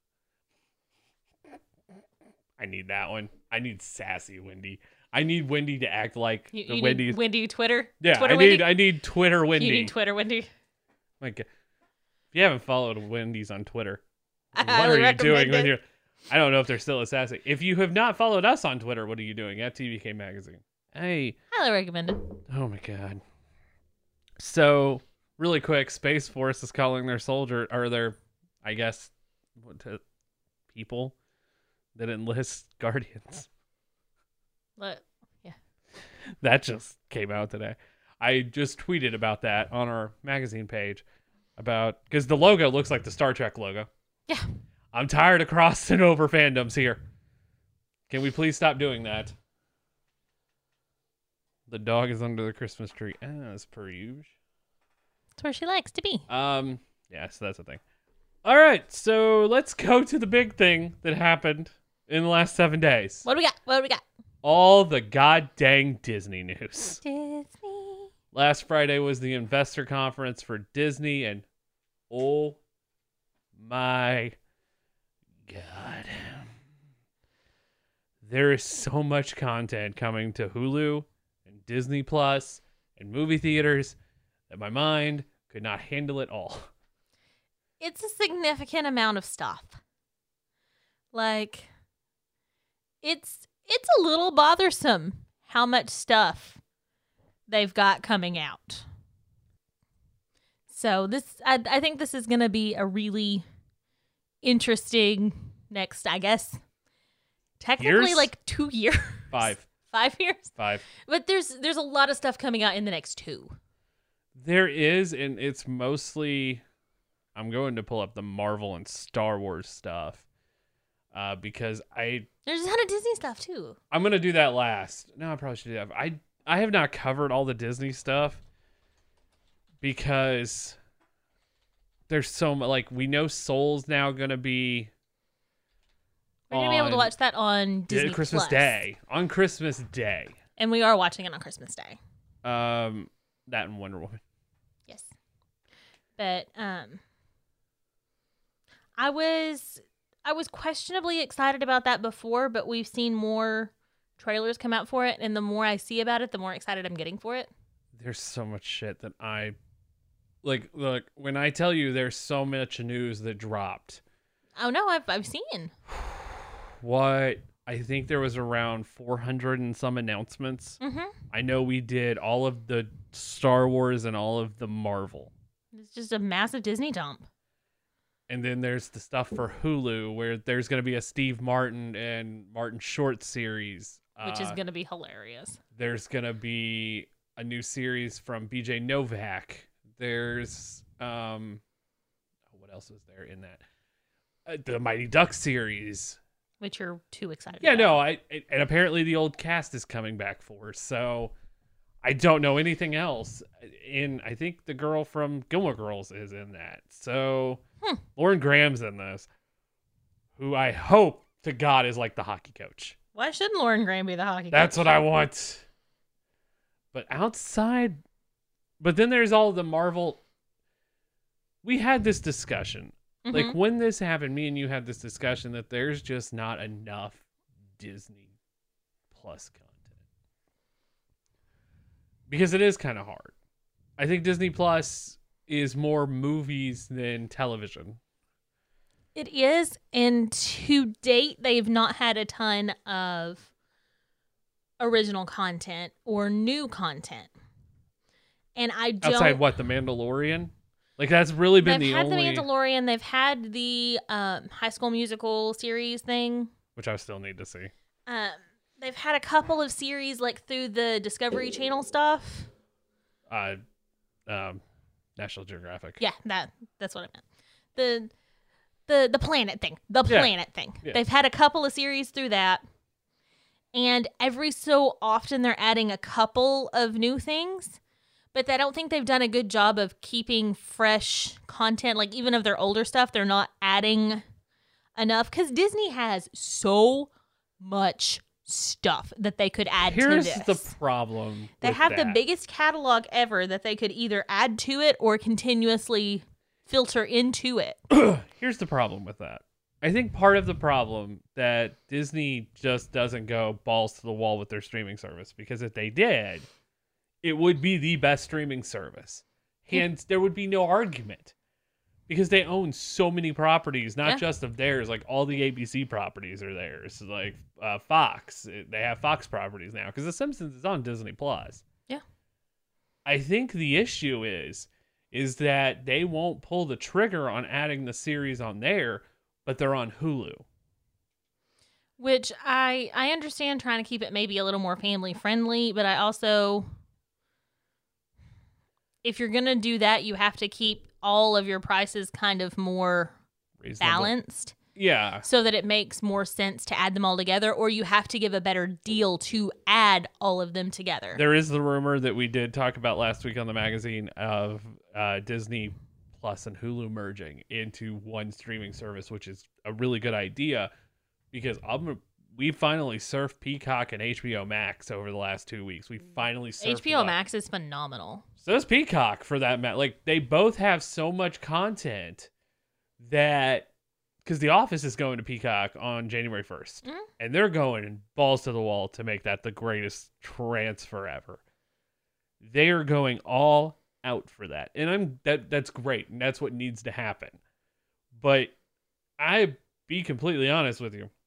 Speaker 3: I need that one. I need sassy Wendy. I need Wendy to act like
Speaker 4: You,
Speaker 3: the
Speaker 4: you
Speaker 3: Wendy.
Speaker 4: need Wendy Twitter.
Speaker 3: Yeah,
Speaker 4: Twitter
Speaker 3: I
Speaker 4: Wendy.
Speaker 3: need. I need Twitter Wendy.
Speaker 4: You need Twitter Wendy.
Speaker 3: My God. If you haven't followed Wendy's on Twitter,
Speaker 4: I
Speaker 3: what
Speaker 4: highly
Speaker 3: are you
Speaker 4: recommend
Speaker 3: doing when
Speaker 4: it.
Speaker 3: you're? I don't know if they're still as sassy. If you have not followed us on Twitter, what are you doing at T V K Magazine? Hey,
Speaker 4: Highly recommended.
Speaker 3: oh my God. So really quick, Space Force is calling their soldier or their, I guess, what to, people that enlist Guardians.
Speaker 4: But
Speaker 3: That just came out today. I just tweeted about that on our magazine page about because the logo looks like the Star Trek logo.
Speaker 4: yeah.
Speaker 3: I'm tired of crossing over fandoms here. Can we please stop doing that? The dog is under the Christmas tree. As per usual.
Speaker 4: That's where she likes to be.
Speaker 3: Um, yeah, so that's the thing. All right, so let's go to the big thing that happened in the last seven days.
Speaker 4: What do we got? What do we got?
Speaker 3: All the god dang Disney news.
Speaker 4: Disney.
Speaker 3: Last Friday was the investor conference for Disney, and oh my God. There is so much content coming to Hulu and Disney Plus and movie theaters that my mind could not handle it all.
Speaker 4: It's a significant amount of stuff. Like, it's it's a little bothersome how much stuff they've got coming out. So this, I, I think this is going to be a really interesting next, I guess, technically
Speaker 3: Years?
Speaker 4: like two years,
Speaker 3: Five.
Speaker 4: five years.
Speaker 3: Five.
Speaker 4: But there's there's a lot of stuff coming out in the next two.
Speaker 3: There is, and it's mostly, I'm going to pull up the Marvel and Star Wars stuff uh, because I,
Speaker 4: There's a ton of Disney stuff too.
Speaker 3: I'm going to do that last. No, I probably should do that. I, I have not covered all the Disney stuff because there's so much, like, we know Soul's now going to be
Speaker 4: We're gonna be able to
Speaker 3: on
Speaker 4: watch that on Disney
Speaker 3: Christmas
Speaker 4: Plus.
Speaker 3: Day. On Christmas Day.
Speaker 4: And we are watching it on Christmas Day.
Speaker 3: Um, that and Wonder Woman.
Speaker 4: Yes. But um I was I was questionably excited about that before, but we've seen more trailers come out for it, and the more I see about it, the more excited I'm getting for it.
Speaker 3: There's so much shit that I like. Look, when I tell you there's so much news that dropped,
Speaker 4: Oh no, I've I've seen.
Speaker 3: what I think there was around four hundred and some announcements.
Speaker 4: Mhm.
Speaker 3: I know we did all of the Star Wars and all of the Marvel.
Speaker 4: It's just a massive Disney dump.
Speaker 3: And then there's the stuff for Hulu where there's going to be a Steve Martin and Martin Short series.
Speaker 4: Which is
Speaker 3: Uh,
Speaker 4: going to be hilarious.
Speaker 3: There's going to be a new series from B J Novak. There's, um, what else was there in that? Uh, the Mighty Ducks series.
Speaker 4: Which you're too excited
Speaker 3: Yeah,
Speaker 4: about.
Speaker 3: no, I, and apparently the old cast is coming back for. So I don't know anything else. And I think the girl from Gilmore Girls is in that. So
Speaker 4: Hmm.
Speaker 3: Lauren Graham's in this, who I hope to God is like the hockey coach.
Speaker 4: Why shouldn't Lauren Graham be the hockey
Speaker 3: That's
Speaker 4: coach?
Speaker 3: what I want. But outside, but then there's all the Marvel. We had this discussion. Like
Speaker 4: Mhm.
Speaker 3: when this happened, me and you had this discussion that there's just not enough Disney Plus content. Because it is kind of hard. I think Disney Plus is more movies than television.
Speaker 4: It is, and to date, they've not had a ton of original content or new content. And I don't.
Speaker 3: Outside what, The Mandalorian? Like that's really been
Speaker 4: They've
Speaker 3: the
Speaker 4: had
Speaker 3: only.
Speaker 4: the Mandalorian. They've had the um, High School Musical series thing.
Speaker 3: Which I still need to see.
Speaker 4: Um, they've had a couple of series like through the Discovery Channel stuff.
Speaker 3: Uh, um, National Geographic.
Speaker 4: Yeah, that that's what I meant. The the the planet thing. The
Speaker 3: Yeah.
Speaker 4: planet thing.
Speaker 3: Yeah.
Speaker 4: They've had a couple of series through that. And every so often they're adding a couple of new things. But I don't think they've done a good job of keeping fresh content. Like even of their older stuff, they're not adding enough. Because Disney has so much stuff that they could add
Speaker 3: Here's
Speaker 4: to this.
Speaker 3: the problem.
Speaker 4: They
Speaker 3: with
Speaker 4: have the
Speaker 3: that.
Speaker 4: biggest catalog ever that they could either add to it or continuously filter into it.
Speaker 3: Here's the problem with that. I think part of the problem that Disney just doesn't go balls to the wall with their streaming service, because if they did, it would be the best streaming service. Hence, there would be no argument, because they own so many properties, not
Speaker 4: Yeah.
Speaker 3: just of theirs. Like all the A B C properties are theirs. Like uh, Fox, they have Fox properties now because The Simpsons is on Disney Plus.
Speaker 4: Yeah.
Speaker 3: I think the issue is, is that they won't pull the trigger on adding the series on there, but they're on Hulu.
Speaker 4: Which I I understand trying to keep it maybe a little more family friendly, but I also, if you're going to do that, you have to keep all of your prices kind of more
Speaker 3: Reasonable.
Speaker 4: balanced
Speaker 3: Yeah.
Speaker 4: so that it makes more sense to add them all together, or you have to give a better deal to add all of them together.
Speaker 3: There is the rumor that we did talk about last week on the magazine of uh, Disney Plus and Hulu merging into one streaming service, which is a really good idea, because I'm, we finally surfed Peacock and H B O Max over the last two weeks. We finally surfed
Speaker 4: H B O
Speaker 3: them.
Speaker 4: Max is phenomenal.
Speaker 3: So is Peacock, for that matter. Like, they both have so much content that, because The Office is going to Peacock on January first,
Speaker 4: Mhm.
Speaker 3: and they're going balls to the wall to make that the greatest transfer ever. They are going all out for that, and I'm that that's great, and that's what needs to happen. But I be completely honest with you,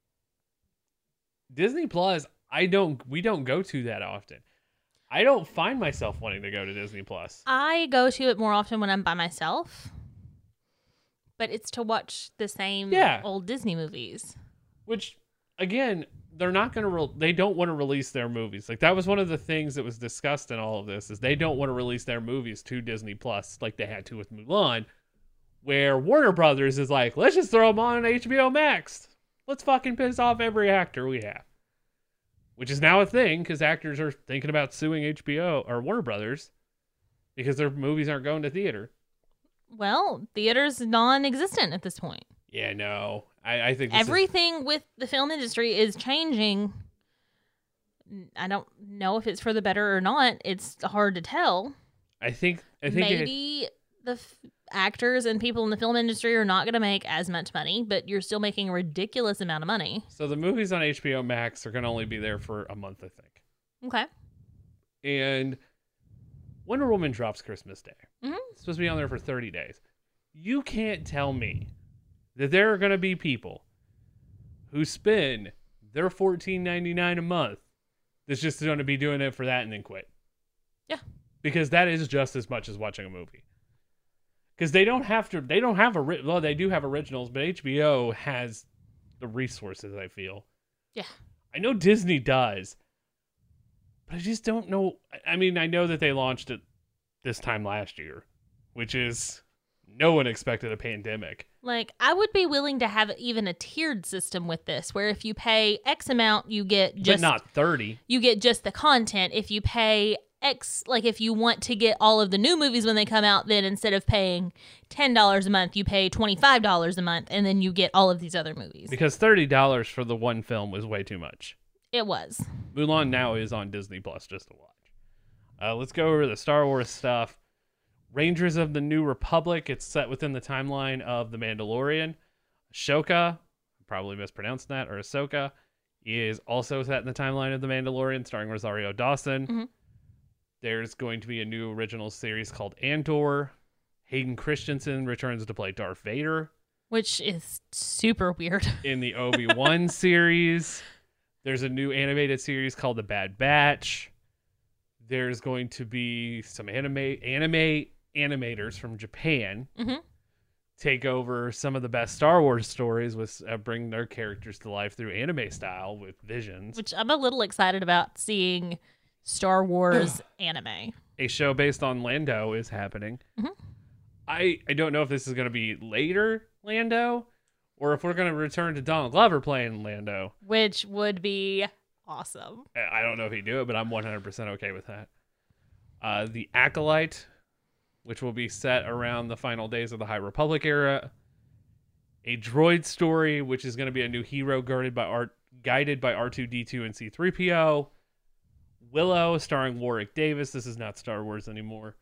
Speaker 3: Disney Plus, I don't we don't go to that often. I don't find myself wanting to go to Disney Plus.
Speaker 4: I go to it more often when I'm by myself, but it's to watch the same
Speaker 3: Yeah.
Speaker 4: old Disney movies.
Speaker 3: Which, again, they're not going to. Re- they don't want to release their movies. Like that was one of the things that was discussed in all of this. Is they don't want to release their movies to Disney Plus like they had to with Mulan, where Warner Brothers is like, let's just throw them on H B O Max. Let's fucking piss off every actor we have. Which is now a thing because actors are thinking about suing H B O or Warner Brothers because their movies aren't going to theater.
Speaker 4: Well, theater's non-existent at this point.
Speaker 3: Yeah, no. I, I think this is-
Speaker 4: Everything with the film industry is changing. I don't know if it's for the better or not. It's hard to tell.
Speaker 3: I think. I think. it-
Speaker 4: Maybe the f- actors and people in the film industry are not going to make as much money, but you're still making a ridiculous amount of money.
Speaker 3: so the movies on H B O Max are going to only be there for a month, I think.
Speaker 4: Okay.
Speaker 3: And Wonder Woman drops Christmas Day.
Speaker 4: Mhm.
Speaker 3: It's supposed to be on there for thirty days. You can't tell me that there are going to be people who spend their fourteen ninety-nine a month that's just going to be doing it for that and then quit.
Speaker 4: Yeah.
Speaker 3: Because that is just as much as watching a movie. Because they don't have to, they don't have, a well, they do have originals, but H B O has the resources, I feel.
Speaker 4: Yeah.
Speaker 3: I know Disney does, but I just don't know. I- I mean, I know that they launched it this time last year, which is, no one expected a pandemic.
Speaker 4: Like, I would be willing to have even a tiered system with this, where if you pay X amount, you get just
Speaker 3: but not thirty.
Speaker 4: you get just the content. If you pay X, like if you want to get all of the new movies when they come out, then instead of paying ten dollars a month, you pay twenty-five dollars a month, and then you get all of these other movies.
Speaker 3: Because thirty dollars for the one film was way too much.
Speaker 4: It was.
Speaker 3: Mulan now is on Disney Plus just to watch. Uh, let's go over the Star Wars stuff. Rangers of the New Republic. It's set within the timeline of The Mandalorian. Ahsoka, probably mispronounced that, or Ahsoka, is also set in the timeline of The Mandalorian, starring Rosario Dawson.
Speaker 4: Mm-hmm.
Speaker 3: There's going to be a new original series called Andor. Hayden Christensen returns to play Darth Vader.
Speaker 4: Which is super weird.
Speaker 3: In the Obi-Wan series. There's a new animated series called The Bad Batch. There's going to be some anime anime animators from Japan
Speaker 4: Mm-hmm.
Speaker 3: take over some of the best Star Wars stories with uh, bring their characters to life through anime style with visions.
Speaker 4: Which I'm a little excited about seeing Star Wars anime.
Speaker 3: A show based on Lando is happening.
Speaker 4: Mhm.
Speaker 3: I I don't know if this is going to be later Lando or if we're going to return to Donald Glover playing Lando.
Speaker 4: Which would be awesome.
Speaker 3: I don't know if he'd do it, but I'm one hundred percent okay with that. Uh, the Acolyte, which will be set around the final days of the High Republic era. A droid story, which is going to be a new hero guided by R- guided by R two D two and C three P O. Willow, starring Warwick Davis. This is not Star Wars anymore.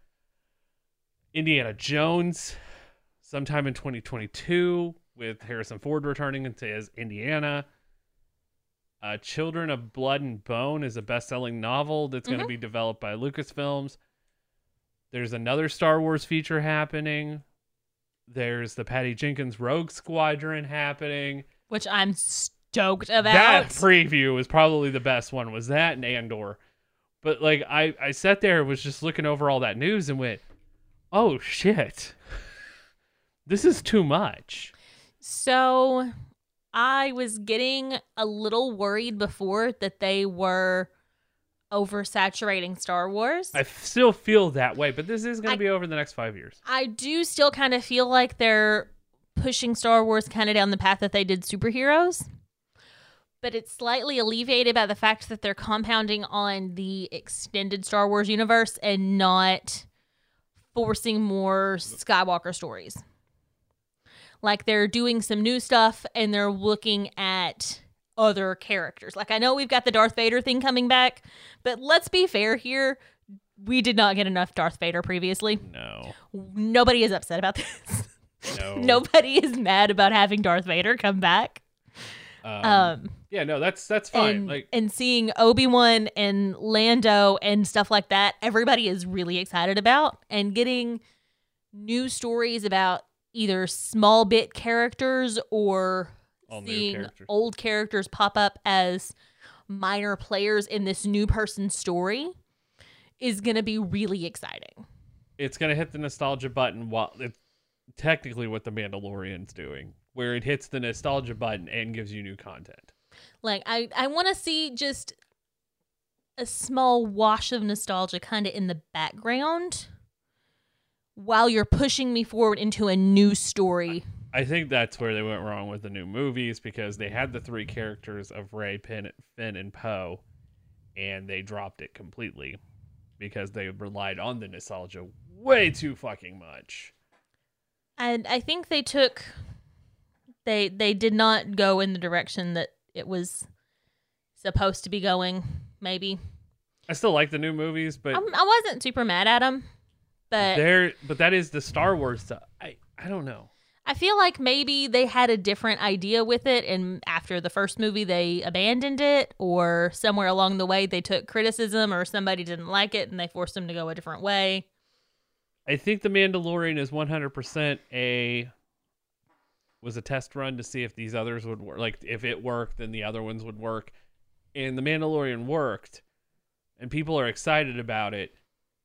Speaker 3: Indiana Jones, sometime in twenty twenty-two, with Harrison Ford returning as Indiana. Uh, Children of Blood and Bone is a best-selling novel that's going to
Speaker 4: Mhm.
Speaker 3: be developed by Lucasfilms. There's another Star Wars feature happening. There's the Patty Jenkins Rogue Squadron happening.
Speaker 4: Which I'm stoked about.
Speaker 3: That preview was probably the best one, was that and Andor. But like I, I sat there and was just looking over all that news and went, oh shit. This is too much.
Speaker 4: So I was getting a little worried before that they were oversaturating Star Wars.
Speaker 3: I f- still feel that way, but this is going
Speaker 4: I-
Speaker 3: to be over the next five years.
Speaker 4: I do still kind of feel like they're pushing Star Wars kind of down the path that they did superheroes. But it's slightly alleviated by the fact that they're compounding on the extended Star Wars universe and not forcing more Skywalker stories. Like they're doing some new stuff and they're looking at other characters. Like I know we've got the Darth Vader thing coming back, but let's be fair here. We did not get enough Darth Vader previously.
Speaker 3: No.
Speaker 4: Nobody is upset about this.
Speaker 3: No.
Speaker 4: Nobody is mad about having Darth Vader come back.
Speaker 3: Um,
Speaker 4: Um,
Speaker 3: yeah, no, that's that's fine.
Speaker 4: and,
Speaker 3: like
Speaker 4: and seeing Obi-Wan and Lando and stuff like that, everybody is really excited about, and getting new stories about either small bit characters or
Speaker 3: All new
Speaker 4: seeing
Speaker 3: characters.
Speaker 4: old characters pop up as minor players in this new person's story is going to be really exciting.
Speaker 3: it's going to hit the nostalgia button while it's technically what the Mandalorian's doing, where it hits the nostalgia button and gives you new content.
Speaker 4: Like I, I want to see just a small wash of nostalgia kind of in the background while you're pushing me forward into a new story.
Speaker 3: I think that's where they went wrong with the new movies, because they had the three characters of Rey, Finn, Finn and Poe, and they dropped it completely because they relied on the nostalgia way too fucking much.
Speaker 4: And I think they took they they did not go in the direction that it was supposed to be going, maybe.
Speaker 3: I still like the new movies, but
Speaker 4: I'm, I wasn't super mad at them, but
Speaker 3: there but that is the Star Wars stuff. I I don't know.
Speaker 4: I feel like maybe they had a different idea with it, and after the first movie they abandoned it, or somewhere along the way they took criticism or somebody didn't like it and they forced them to go a different way.
Speaker 3: I think The Mandalorian is one hundred percent a was a test run to see if these others would work. Like if it worked, then the other ones would work. And The Mandalorian worked, and people are excited about it.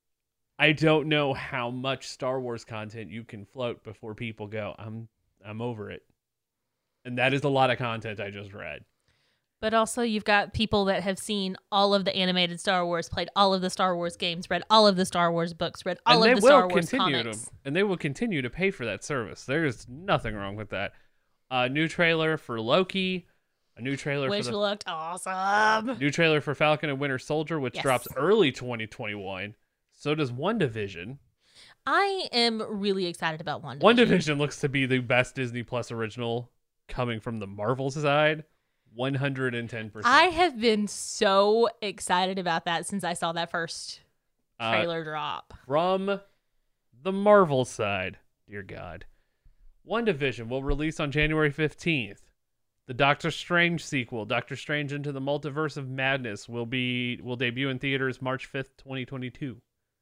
Speaker 3: I don't know how much Star Wars content you can float before people go, I'm I'm over it. And that is a lot of content I just read.
Speaker 4: But also you've got people that have seen all of the animated Star Wars, played all of the Star Wars games, read all of the Star Wars books, read all
Speaker 3: and
Speaker 4: of
Speaker 3: they
Speaker 4: the
Speaker 3: will
Speaker 4: Star Wars
Speaker 3: continue
Speaker 4: comics.
Speaker 3: to, and they will continue to pay for that service. There's nothing wrong with that. A uh, new trailer for Loki, A new trailer
Speaker 4: Which
Speaker 3: for the
Speaker 4: looked awesome.
Speaker 3: new trailer for Falcon and Winter Soldier, which
Speaker 4: Yes.
Speaker 3: drops early twenty twenty-one. So does WandaVision.
Speaker 4: I am really excited about WandaVision.
Speaker 3: WandaVision looks to be the best Disney Plus original coming from the Marvel side. one hundred ten percent.
Speaker 4: I have been so excited about that since I saw that first
Speaker 3: Uh,
Speaker 4: trailer drop.
Speaker 3: From the Marvel side, dear God, WandaVision will release on January fifteenth. The Doctor Strange sequel, Doctor Strange Into the Multiverse of Madness, will be will debut in theaters March fifth, twenty twenty-two.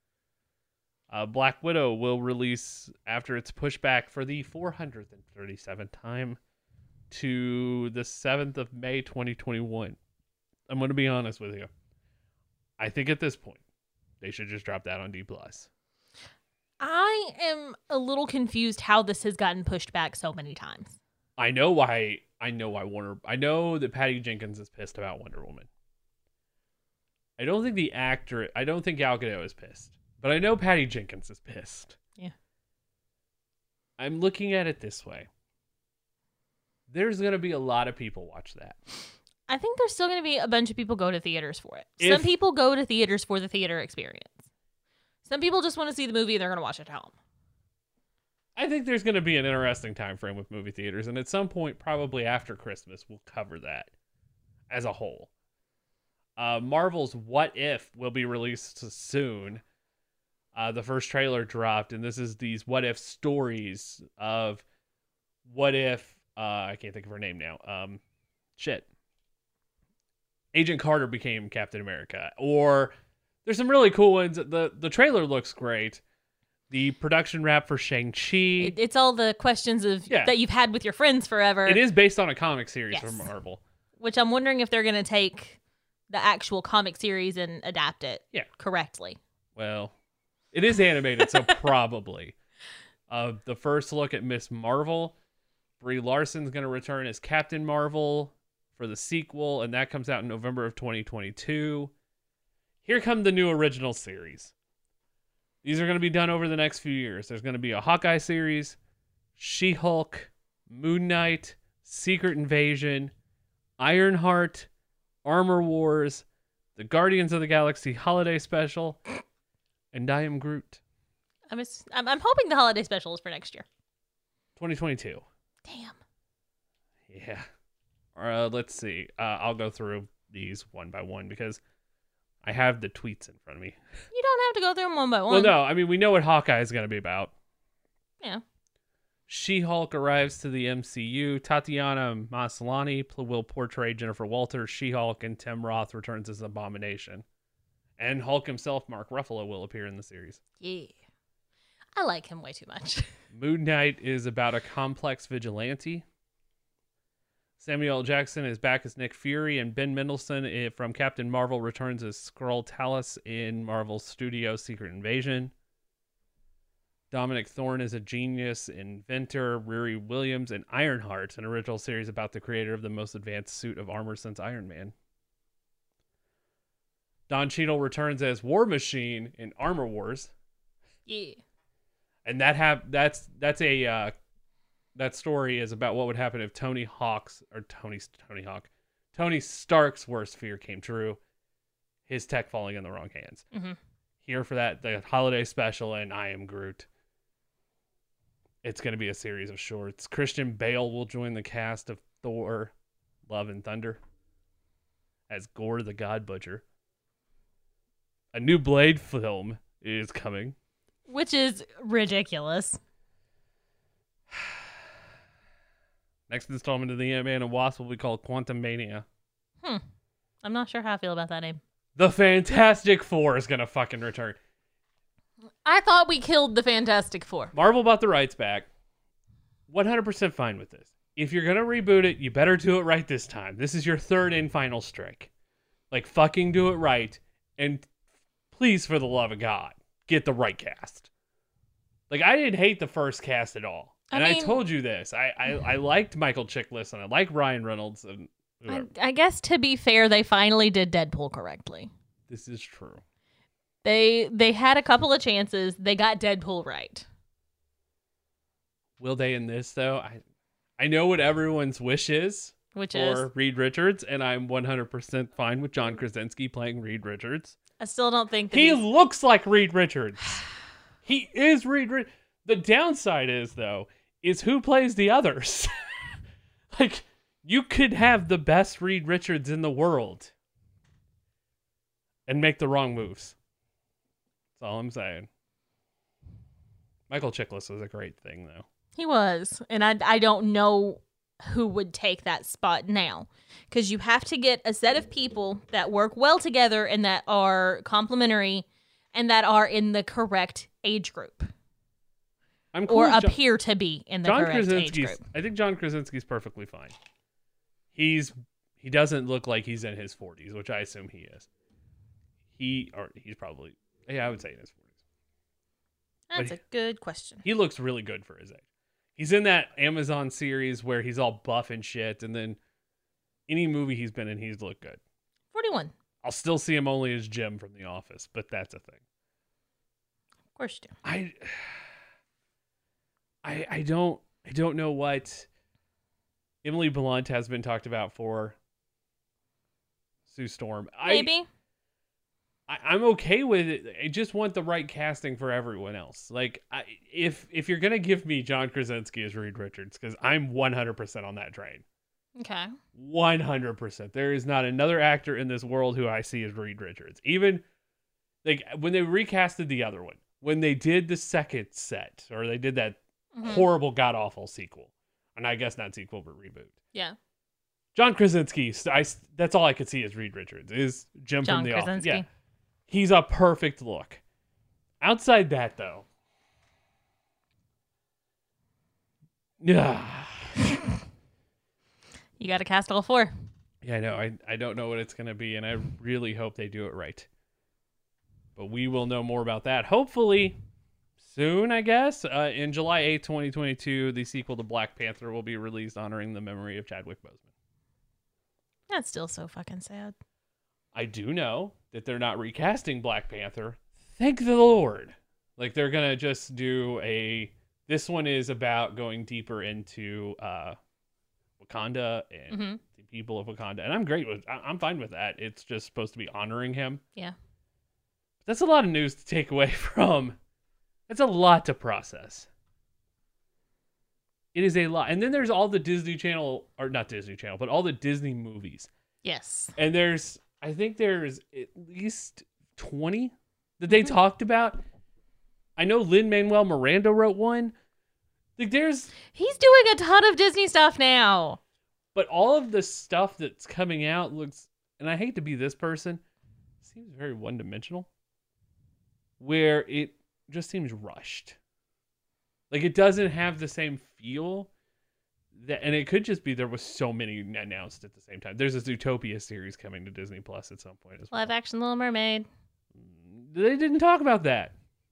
Speaker 3: Uh, Black Widow will release after its pushback for the four hundred thirty-seventh time to the seventh of May, twenty twenty-one. I'm going to be honest with you. I think at this point, they should just drop that on D plus.
Speaker 4: I am a little confused how this has gotten pushed back so many times.
Speaker 3: I know why. I know why Warner. I know that Patty Jenkins is pissed about Wonder Woman. I don't think the actor. I don't think Gal Gadot is pissed, but I know Patty Jenkins is pissed.
Speaker 4: Yeah.
Speaker 3: I'm looking at it this way. There's gonna be a lot of people watch that.
Speaker 4: I think there's still going to be a bunch of people go to theaters for it.
Speaker 3: If-
Speaker 4: Some people go to theaters for the theater experience. Some people just want to see the movie and they're going to watch it at home.
Speaker 3: I think there's going to be an interesting time frame with movie theaters, and at some point, probably after Christmas, we'll cover that as a whole. Uh, Marvel's What If will be released soon. Uh, the first trailer dropped, and this is these what if stories of what if uh, I can't think of her name now. Um, shit. Agent Carter became Captain America, or there's some really cool ones. the The trailer looks great. The production wrap for Shang-Chi.
Speaker 4: It, it's all the questions of
Speaker 3: Yeah.
Speaker 4: that you've had with your friends forever.
Speaker 3: It is based on a comic series
Speaker 4: Yes.
Speaker 3: from Marvel.
Speaker 4: Which I'm wondering if they're going to take the actual comic series and adapt it
Speaker 3: Yeah.
Speaker 4: correctly.
Speaker 3: Well, it is animated, so probably. Uh, the first look at Miss Marvel. Brie Larson's going to return as Captain Marvel for the sequel, and that comes out in November of twenty twenty-two. Here come the new original series. These are going to be done over the next few years. There's going to be a Hawkeye series, She-Hulk, Moon Knight, Secret Invasion, Ironheart, Armor Wars, the Guardians of the Galaxy Holiday Special, and I Am Groot.
Speaker 4: I'm, ass- I'm I'm hoping the holiday special is for next year.
Speaker 3: twenty twenty-two.
Speaker 4: Damn.
Speaker 3: Yeah. Uh, let's see. Uh, I'll go through these one by one because I have the tweets in front of me.
Speaker 4: You don't have to go through them one by one.
Speaker 3: Well, no. I mean, we know what Hawkeye is going to be about.
Speaker 4: Yeah.
Speaker 3: She-Hulk arrives to the M C U. Tatiana Maslany pl- will portray Jennifer Walters, She-Hulk, and Tim Roth returns as Abomination. And Hulk himself, Mark Ruffalo, will appear in the series.
Speaker 4: Yeah. I like him way too much.
Speaker 3: Moon Knight is about a complex vigilante. Samuel L. Jackson is back as Nick Fury, and Ben Mendelsohn eh, from Captain Marvel returns as Skrull Talos in Marvel Studios' Secret Invasion. Dominic Thorne is a genius inventor. Riri Williams in Ironheart, an original series about the creator of the most advanced suit of armor since Iron Man. Don Cheadle returns as War Machine in Armor Wars.
Speaker 4: Yeah.
Speaker 3: And that have that's that's a uh, that story is about what would happen if Tony Hawk's or Tony Tony Hawk, Tony Stark's worst fear came true, his tech falling in the wrong hands.
Speaker 4: Mm-hmm.
Speaker 3: Here for that the holiday special and I Am Groot. It's going to be a series of shorts. Christian Bale will join the cast of Thor: Love and Thunder as Gore the God Butcher. A new Blade film is coming.
Speaker 4: Which is ridiculous.
Speaker 3: Next installment of the Ant-Man and Wasp will be called Quantum Mania.
Speaker 4: Hmm. I'm not sure how I feel about that name.
Speaker 3: The Fantastic Four is going to fucking return.
Speaker 4: I thought we killed the Fantastic Four.
Speaker 3: Marvel bought the rights back. one hundred percent fine with this. If you're going to reboot it, you better do it right this time. This is your third and final strike. Like, fucking do it right. And please, for the love of God, get the right cast. Like, I didn't hate the first cast at all.
Speaker 4: I
Speaker 3: And I,
Speaker 4: mean-
Speaker 3: told you this. I, I, I liked Michael Chiklis and I like Ryan Reynolds. And
Speaker 4: I, I guess to be fair, they finally did Deadpool correctly.
Speaker 3: This is true.
Speaker 4: They they had a couple of chances. They got Deadpool right.
Speaker 3: Will they in this, though? I, I know what everyone's wish is.
Speaker 4: Which
Speaker 3: for
Speaker 4: is?
Speaker 3: Reed Richards, and I'm one hundred percent fine with John Krasinski playing Reed Richards.
Speaker 4: I still don't think that
Speaker 3: He
Speaker 4: he's-
Speaker 3: looks like Reed Richards. He is Reed Richards. The downside is, though, is who plays the others. Like, you could have the best Reed Richards in the world and make the wrong moves. That's all I'm saying. Michael Chiklis was a great thing, though.
Speaker 4: He was. And I, I don't know who would take that spot now. Because you have to get a set of people that work well together and that are complementary and that are in the correct age group.
Speaker 3: I'm cool
Speaker 4: Or
Speaker 3: with John-
Speaker 4: appear to be in the
Speaker 3: John
Speaker 4: correct age
Speaker 3: Krasinski's.
Speaker 4: group.
Speaker 3: I think John Krasinski's perfectly fine. He's he doesn't look like he's in his forties, which I assume he is. He or he's probably yeah, I would say in his forties.
Speaker 4: That's
Speaker 3: but
Speaker 4: a good question.
Speaker 3: He looks really good for his age. He's in that Amazon series where he's all buff and shit, and then any movie he's been in, he's looked good.
Speaker 4: forty-one.
Speaker 3: I'll still see him only as Jim from The Office, but that's a thing.
Speaker 4: Of course you do.
Speaker 3: I, I, I don't, I don't know what Emily Blunt has been talked about for Sue Storm. I,
Speaker 4: Maybe.
Speaker 3: I, I'm okay with it. I just want the right casting for everyone else. Like, I, if if you're gonna give me John Krasinski as Reed Richards, because I'm one hundred percent on that train.
Speaker 4: Okay.
Speaker 3: one hundred percent. There is not another actor in this world who I see as Reed Richards. Even like when they recasted the other one, when they did the second set, or they did that
Speaker 4: Mhm.
Speaker 3: horrible, god awful sequel, and I guess not sequel but reboot.
Speaker 4: Yeah.
Speaker 3: John Krasinski, I, that's all I could see as Reed Richards is Jim
Speaker 4: John
Speaker 3: from The
Speaker 4: Krasinski.
Speaker 3: Office. Yeah, he's a perfect look. Outside that, though, yeah,
Speaker 4: You got to cast all four.
Speaker 3: yeah, I know. I I don't know what it's gonna be, and I really hope they do it right. But we will know more about that hopefully soon, I guess. Uh, in July eighth, twenty twenty-two, the sequel to Black Panther will be released, honoring the memory of Chadwick Boseman.
Speaker 4: That's still so fucking sad.
Speaker 3: I do know that they're not recasting Black Panther. Thank the Lord. Like, they're going to just do a... This one is about going deeper into uh, Wakanda and
Speaker 4: Mhm.
Speaker 3: the people of Wakanda. And I'm great with... I- I'm fine with that. It's just supposed to be honoring him.
Speaker 4: Yeah.
Speaker 3: That's a lot of news to take away from... That's a lot to process. It is a lot. And then there's all the Disney Channel... Or not Disney Channel, but all the Disney movies.
Speaker 4: Yes.
Speaker 3: And there's, I think there's at least twenty that they talked about. I know Lin-Manuel Miranda wrote one. Like, there's,
Speaker 4: He's doing a ton of Disney stuff now.
Speaker 3: but all of the stuff that's coming out looks, and I hate to be this person, seems very one-dimensional. Where it just seems rushed. Like, it doesn't have the same feel. That, and it could just be there was so many announced at the same time. There's a Zootopia series coming to Disney Plus at some point as well.
Speaker 4: Live action Little Mermaid.
Speaker 3: They didn't talk about that.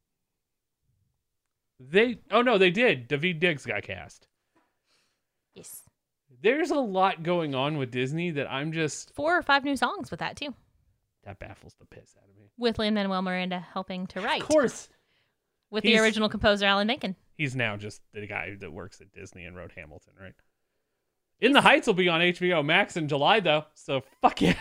Speaker 3: They oh no, they did. Daveed Diggs got cast.
Speaker 4: Yes.
Speaker 3: There's a lot going on with Disney that I'm just
Speaker 4: Four or five new songs with that, too.
Speaker 3: that baffles the piss out of me.
Speaker 4: With Lin-Manuel Miranda helping to write.
Speaker 3: Of course,
Speaker 4: With the
Speaker 3: He's-
Speaker 4: original composer, Alan Menken.
Speaker 3: he's now just the guy that works at Disney and wrote Hamilton, right? In the Heights will be on H B O Max in July though, so fuck yeah.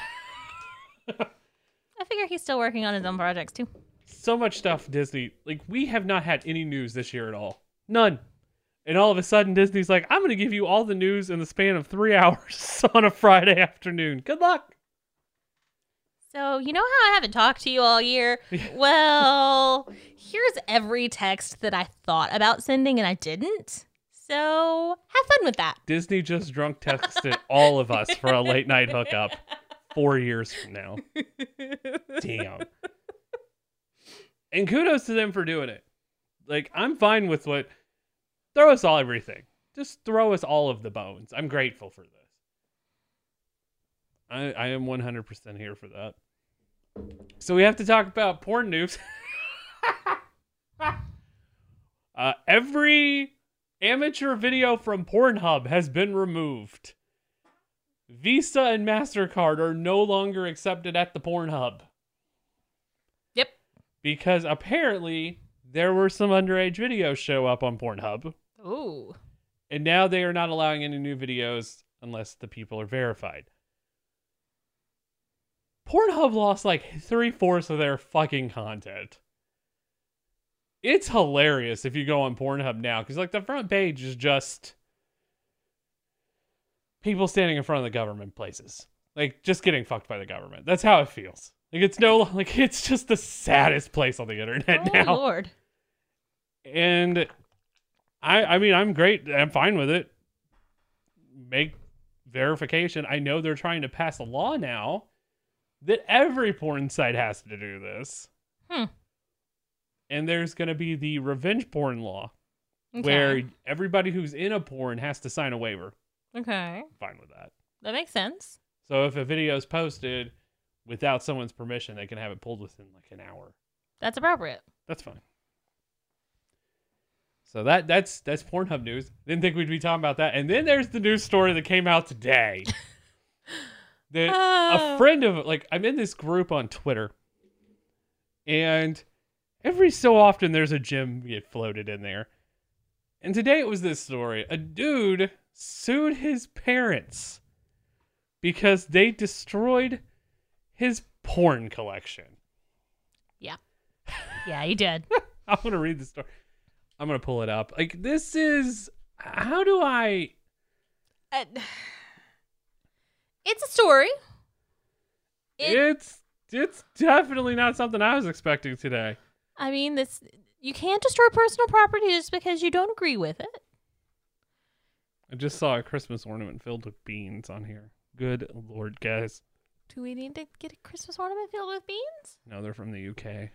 Speaker 4: I figure he's still working on his own projects, too.
Speaker 3: So much stuff Disney, like, we have not had any news this year at all. None. And all of a sudden Disney's like, I'm going to give you all the news in the span of three hours on a Friday afternoon. Good luck.
Speaker 4: So, you know how I haven't talked to you all year? Well, here's every text that I thought about sending and I didn't. So, have fun with that.
Speaker 3: Disney just drunk texted all of us for a late night hookup four years from now. Damn. And kudos to them for doing it. Like, I'm fine with what... Throw us all everything. Just throw us all of the bones. I'm grateful for this. I, I am one hundred percent here for that. So we have to talk about porn news. uh, every amateur video from Pornhub has been removed. Visa and MasterCard are no longer accepted at the Pornhub.
Speaker 4: Yep.
Speaker 3: Because apparently there were some underage videos show up on Pornhub.
Speaker 4: Ooh.
Speaker 3: And now they are not allowing any new videos unless the people are verified. Pornhub lost like three-fourths of their fucking content. It's hilarious if you go on Pornhub now, because like the front page is just people standing in front of the government places. Like just getting fucked by the government. That's how it feels. Like it's no like it's just the saddest place on the internet
Speaker 4: Oh
Speaker 3: now.
Speaker 4: Lord.
Speaker 3: And I I mean I'm great. I'm fine with it. Make verification. I know they're trying to pass a law now that every porn site has to do this.
Speaker 4: Hmm.
Speaker 3: And there's going to be the revenge porn law,
Speaker 4: Okay.
Speaker 3: where everybody who's in a porn has to sign a waiver.
Speaker 4: Okay.
Speaker 3: Fine with that.
Speaker 4: That makes sense.
Speaker 3: So if a video is posted without someone's permission, they can have it pulled within like an hour.
Speaker 4: That's appropriate.
Speaker 3: That's fine. So that that's that's Pornhub news. Didn't think we'd be talking about that. And then there's the news story that came out today. that
Speaker 4: Oh.
Speaker 3: a friend of like I'm in this group on Twitter, and every so often there's a gem get floated in there. And today it was this story. A dude sued his parents because they destroyed his porn collection.
Speaker 4: Yeah. Yeah, he did.
Speaker 3: I'm going to read the story. I'm going to pull it up. Like, this is... How do I...
Speaker 4: Uh, it's a story. It-
Speaker 3: It's it's definitely not something I was expecting today.
Speaker 4: I mean, this you can't destroy personal property just because you don't agree with it.
Speaker 3: I just saw a Christmas ornament filled with beans on here. Good Lord, guys.
Speaker 4: Do we need to get a Christmas ornament filled with beans?
Speaker 3: No, they're from the U K.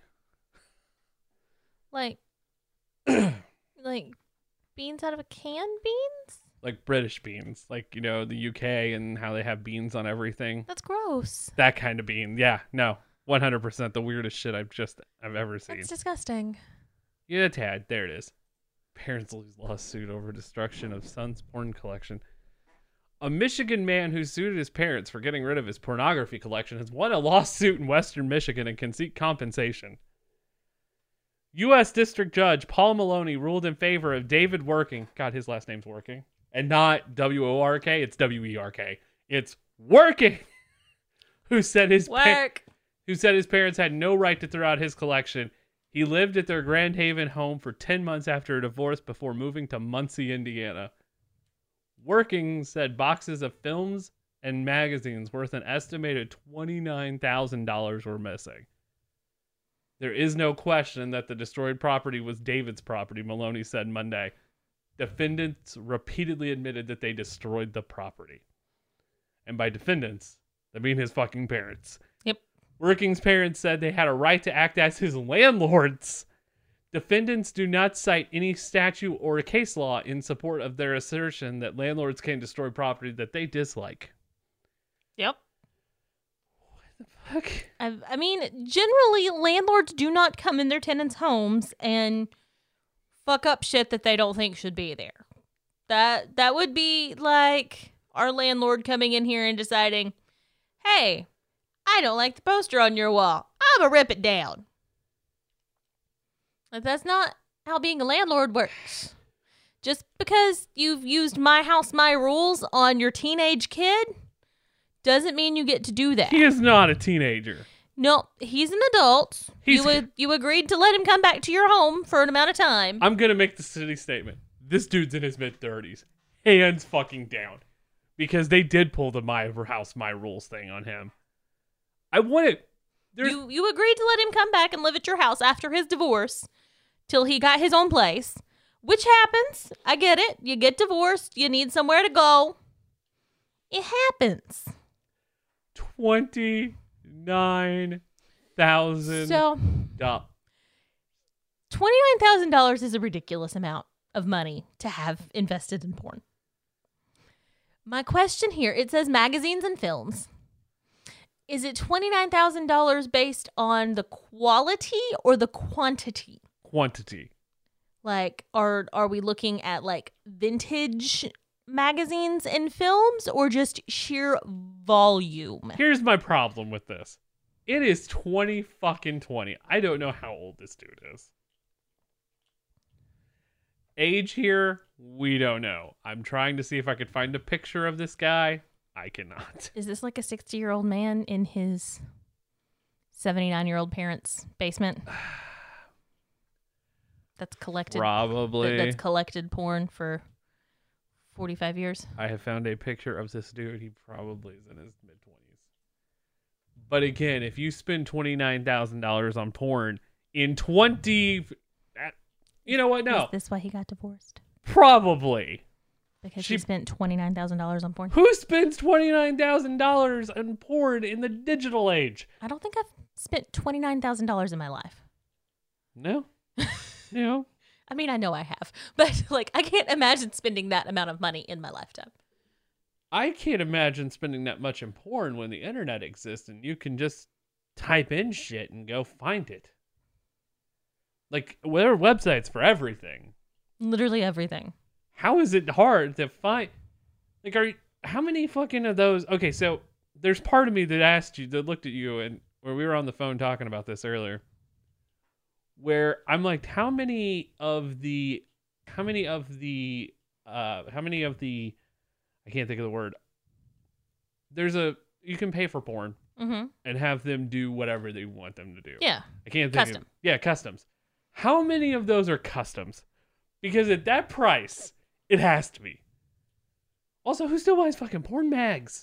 Speaker 4: Like, like beans out of a can? Beans?
Speaker 3: Like British beans. Like, you know, the U K and how they have beans on everything.
Speaker 4: That's gross.
Speaker 3: That kind of bean. Yeah, no. one hundred percent the weirdest shit I've just I've ever seen.
Speaker 4: That's disgusting.
Speaker 3: Yeah, Tad. There it is. Parents lose lawsuit over destruction of son's porn collection. A Michigan man who sued his parents for getting rid of his pornography collection has won a lawsuit in Western Michigan and can seek compensation. U S District Judge Paul Maloney ruled in favor of David Working. God, his last name's Working. And not W O R K, it's W E R K. It's Working! Who said his pa-
Speaker 4: Work.
Speaker 3: who said his parents had no right to throw out his collection. He lived at their Grand Haven home for ten months after a divorce before moving to Muncie, Indiana. Working said boxes of films and magazines worth an estimated twenty-nine thousand dollars were missing. There is no question that the destroyed property was David's property, Maloney said Monday. Defendants repeatedly admitted that they destroyed the property. And by defendants, I mean his fucking parents.
Speaker 4: Yep.
Speaker 3: Working's parents said they had a right to act as his landlords. Defendants do not cite any statute or case law in support of their assertion that landlords can destroy property that they dislike.
Speaker 4: Yep.
Speaker 3: Fuck.
Speaker 4: I, I mean, generally, landlords do not come in their tenants' homes and fuck up shit that they don't think should be there. That that would be like our landlord coming in here and deciding, hey, I don't like the poster on your wall. I'm gonna rip it down. Like, that's not how being a landlord works. Just because you've used my house, my rules on your teenage kid doesn't mean you get to do that.
Speaker 3: He is not a teenager.
Speaker 4: No, he's an adult.
Speaker 3: He's-
Speaker 4: You would you agreed to let him come back to your home for an amount of time.
Speaker 3: I'm going to make the city statement. This dude's in his mid-thirties. Hands fucking down. Because they did pull the my house, my rules thing on him. I want it. There's,
Speaker 4: You you agreed to let him come back and live at your house after his divorce till he got his own place, which happens. I get it. You get divorced, you need somewhere to go. It happens.
Speaker 3: twenty-nine thousand
Speaker 4: So
Speaker 3: dollars.
Speaker 4: twenty-nine thousand dollars is a ridiculous amount of money to have invested in porn. My question here, it says magazines and films. Is it twenty-nine thousand dollars based on the quality or the quantity?
Speaker 3: Quantity.
Speaker 4: Like, are are we looking at like vintage magazines and films or just sheer volume?
Speaker 3: Here's my problem with this. It is twenty fucking twenty. I don't know how old this dude is. Age here, we don't know. I'm trying to see if I could find a picture of this guy. I cannot.
Speaker 4: Is this like a sixty-year-old man in his seventy-nine-year-old parents' basement? That's collected.
Speaker 3: Probably.
Speaker 4: that- that's collected porn for forty-five years.
Speaker 3: I have found a picture of this dude. He probably is in his mid-twenties. But again, if you spend twenty-nine thousand dollars on porn in twenty... That, you know what? No.
Speaker 4: Is this why he got divorced?
Speaker 3: Probably.
Speaker 4: Because
Speaker 3: She-
Speaker 4: he spent twenty-nine thousand dollars on porn?
Speaker 3: Who spends twenty-nine thousand dollars on porn in the digital age?
Speaker 4: I don't think I've spent twenty-nine thousand dollars in my life.
Speaker 3: No. No.
Speaker 4: I mean, I know I have, but like, I can't imagine spending that amount of money in my lifetime.
Speaker 3: I can't imagine spending that much in porn when the internet exists and you can just type in shit and go find it. Like, there are websites for everything.
Speaker 4: Literally everything.
Speaker 3: How is it hard to find? Like, are you, how many fucking of those? Okay, so there's part of me that asked you, that looked at you, and where we were on the phone talking about this earlier, where I'm like, how many of the, how many of the, uh, how many of the, I can't think of the word. There's a, you can pay for porn
Speaker 4: Mm-hmm.
Speaker 3: and have them do whatever they want them to do.
Speaker 4: Yeah.
Speaker 3: I can't think
Speaker 4: Custom.
Speaker 3: of, yeah, customs. How many of those are customs? Because at that price, it has to be. Also, who still buys fucking porn mags?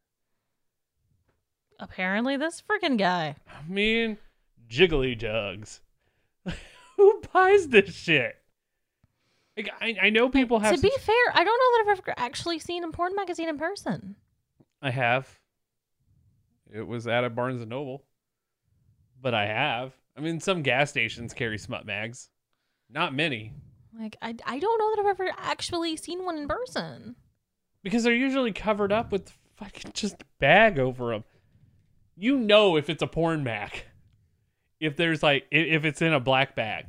Speaker 4: Apparently this freaking guy.
Speaker 3: I mean, jiggly jugs. Who buys this shit? Like, I, I know people have.
Speaker 4: To be
Speaker 3: such-
Speaker 4: fair, I don't know that I've ever actually seen a porn magazine in person.
Speaker 3: I have. It was at a Barnes and Noble. But I have. I mean, some gas stations carry smut mags. Not many.
Speaker 4: Like, I, I don't know that I've ever actually seen one in person.
Speaker 3: Because they're usually covered up with fucking just bag over them. You know if it's a porn mag. If there's like, i- if it's in a black bag.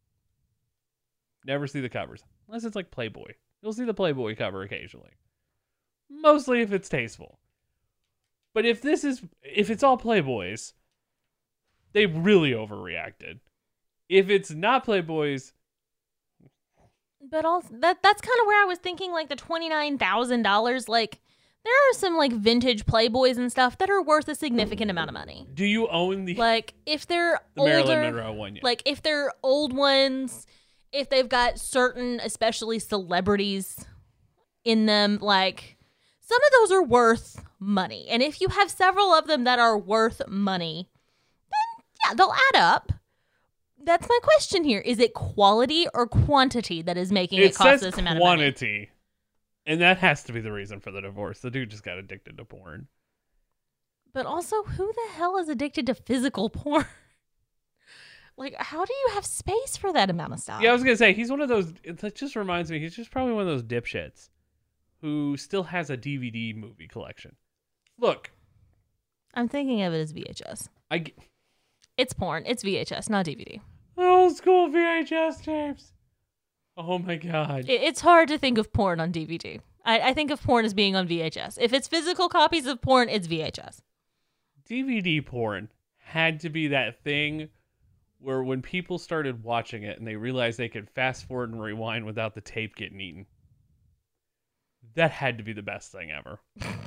Speaker 3: Never see the covers. Unless it's like Playboy. You'll see the Playboy cover occasionally. Mostly if it's tasteful. But if this is, if it's all Playboys, they really overreacted. If it's not Playboys,
Speaker 4: But also, that that's kind of where I was thinking, like, the twenty-nine thousand dollars. Like, there are some, like, vintage Playboys and stuff that are worth a significant amount of money.
Speaker 3: do you own the,
Speaker 4: Like, if they're
Speaker 3: the
Speaker 4: older,
Speaker 3: Marilyn Monroe one yet?
Speaker 4: like, if they're old ones, if they've got certain, especially celebrities in them, like, some of those are worth money. And if you have several of them that are worth money, then, yeah, they'll add up. That's my question here. Is it quality or quantity that is making it,
Speaker 3: it
Speaker 4: cost
Speaker 3: says
Speaker 4: this amount of money?
Speaker 3: quantity. And that has to be the reason for the divorce. The dude just got addicted to porn.
Speaker 4: But also, who the hell is addicted to physical porn? Like, how do you have space for that amount of stuff?
Speaker 3: Yeah, I was going to say, he's one of those, it just reminds me, he's just probably one of those dipshits who still has a D V D movie collection. Look,
Speaker 4: I'm thinking of it as V H S.
Speaker 3: I g-
Speaker 4: It's porn. It's V H S, not D V D.
Speaker 3: old school V H S tapes. Oh my God.
Speaker 4: It, it's hard to think of porn on D V D. I, I think of porn as being on V H S. If it's physical copies of porn, it's V H S.
Speaker 3: D V D porn had to be that thing where when people started watching it and they realized they could fast forward and rewind without the tape getting eaten. That had to be the best thing ever.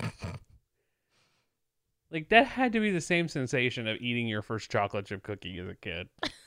Speaker 3: Like, that had to be the same sensation of eating your first chocolate chip cookie as a kid.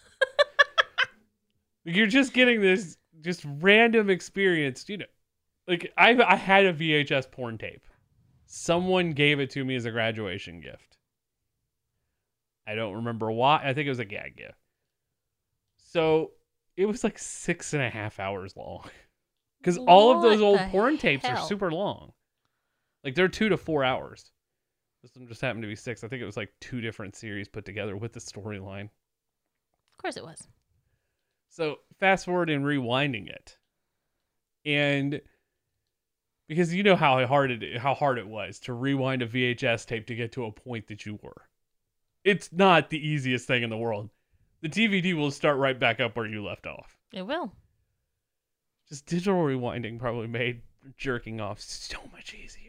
Speaker 3: You're just getting this just random experience, you know. Like, I I had a V H S porn tape. Someone gave it to me as a graduation gift. I don't remember why. I think it was a gag gift. So it was like six and a half hours long. Because all of those
Speaker 4: What
Speaker 3: old
Speaker 4: the
Speaker 3: porn tapes are
Speaker 4: hell?
Speaker 3: super long. Like, they're two to four hours. This one just happened to be six. I think it was like two different series put together with the storyline.
Speaker 4: Of course it was.
Speaker 3: So fast forward and rewinding it. And because you know how hard it how hard it was to rewind a V H S tape to get to a point that you were. It's not the easiest thing in the world. The D V D will start right back up where you left off.
Speaker 4: It will.
Speaker 3: Just digital rewinding probably made jerking off so much easier.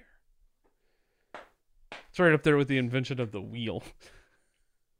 Speaker 3: It's right up there with the invention of the wheel.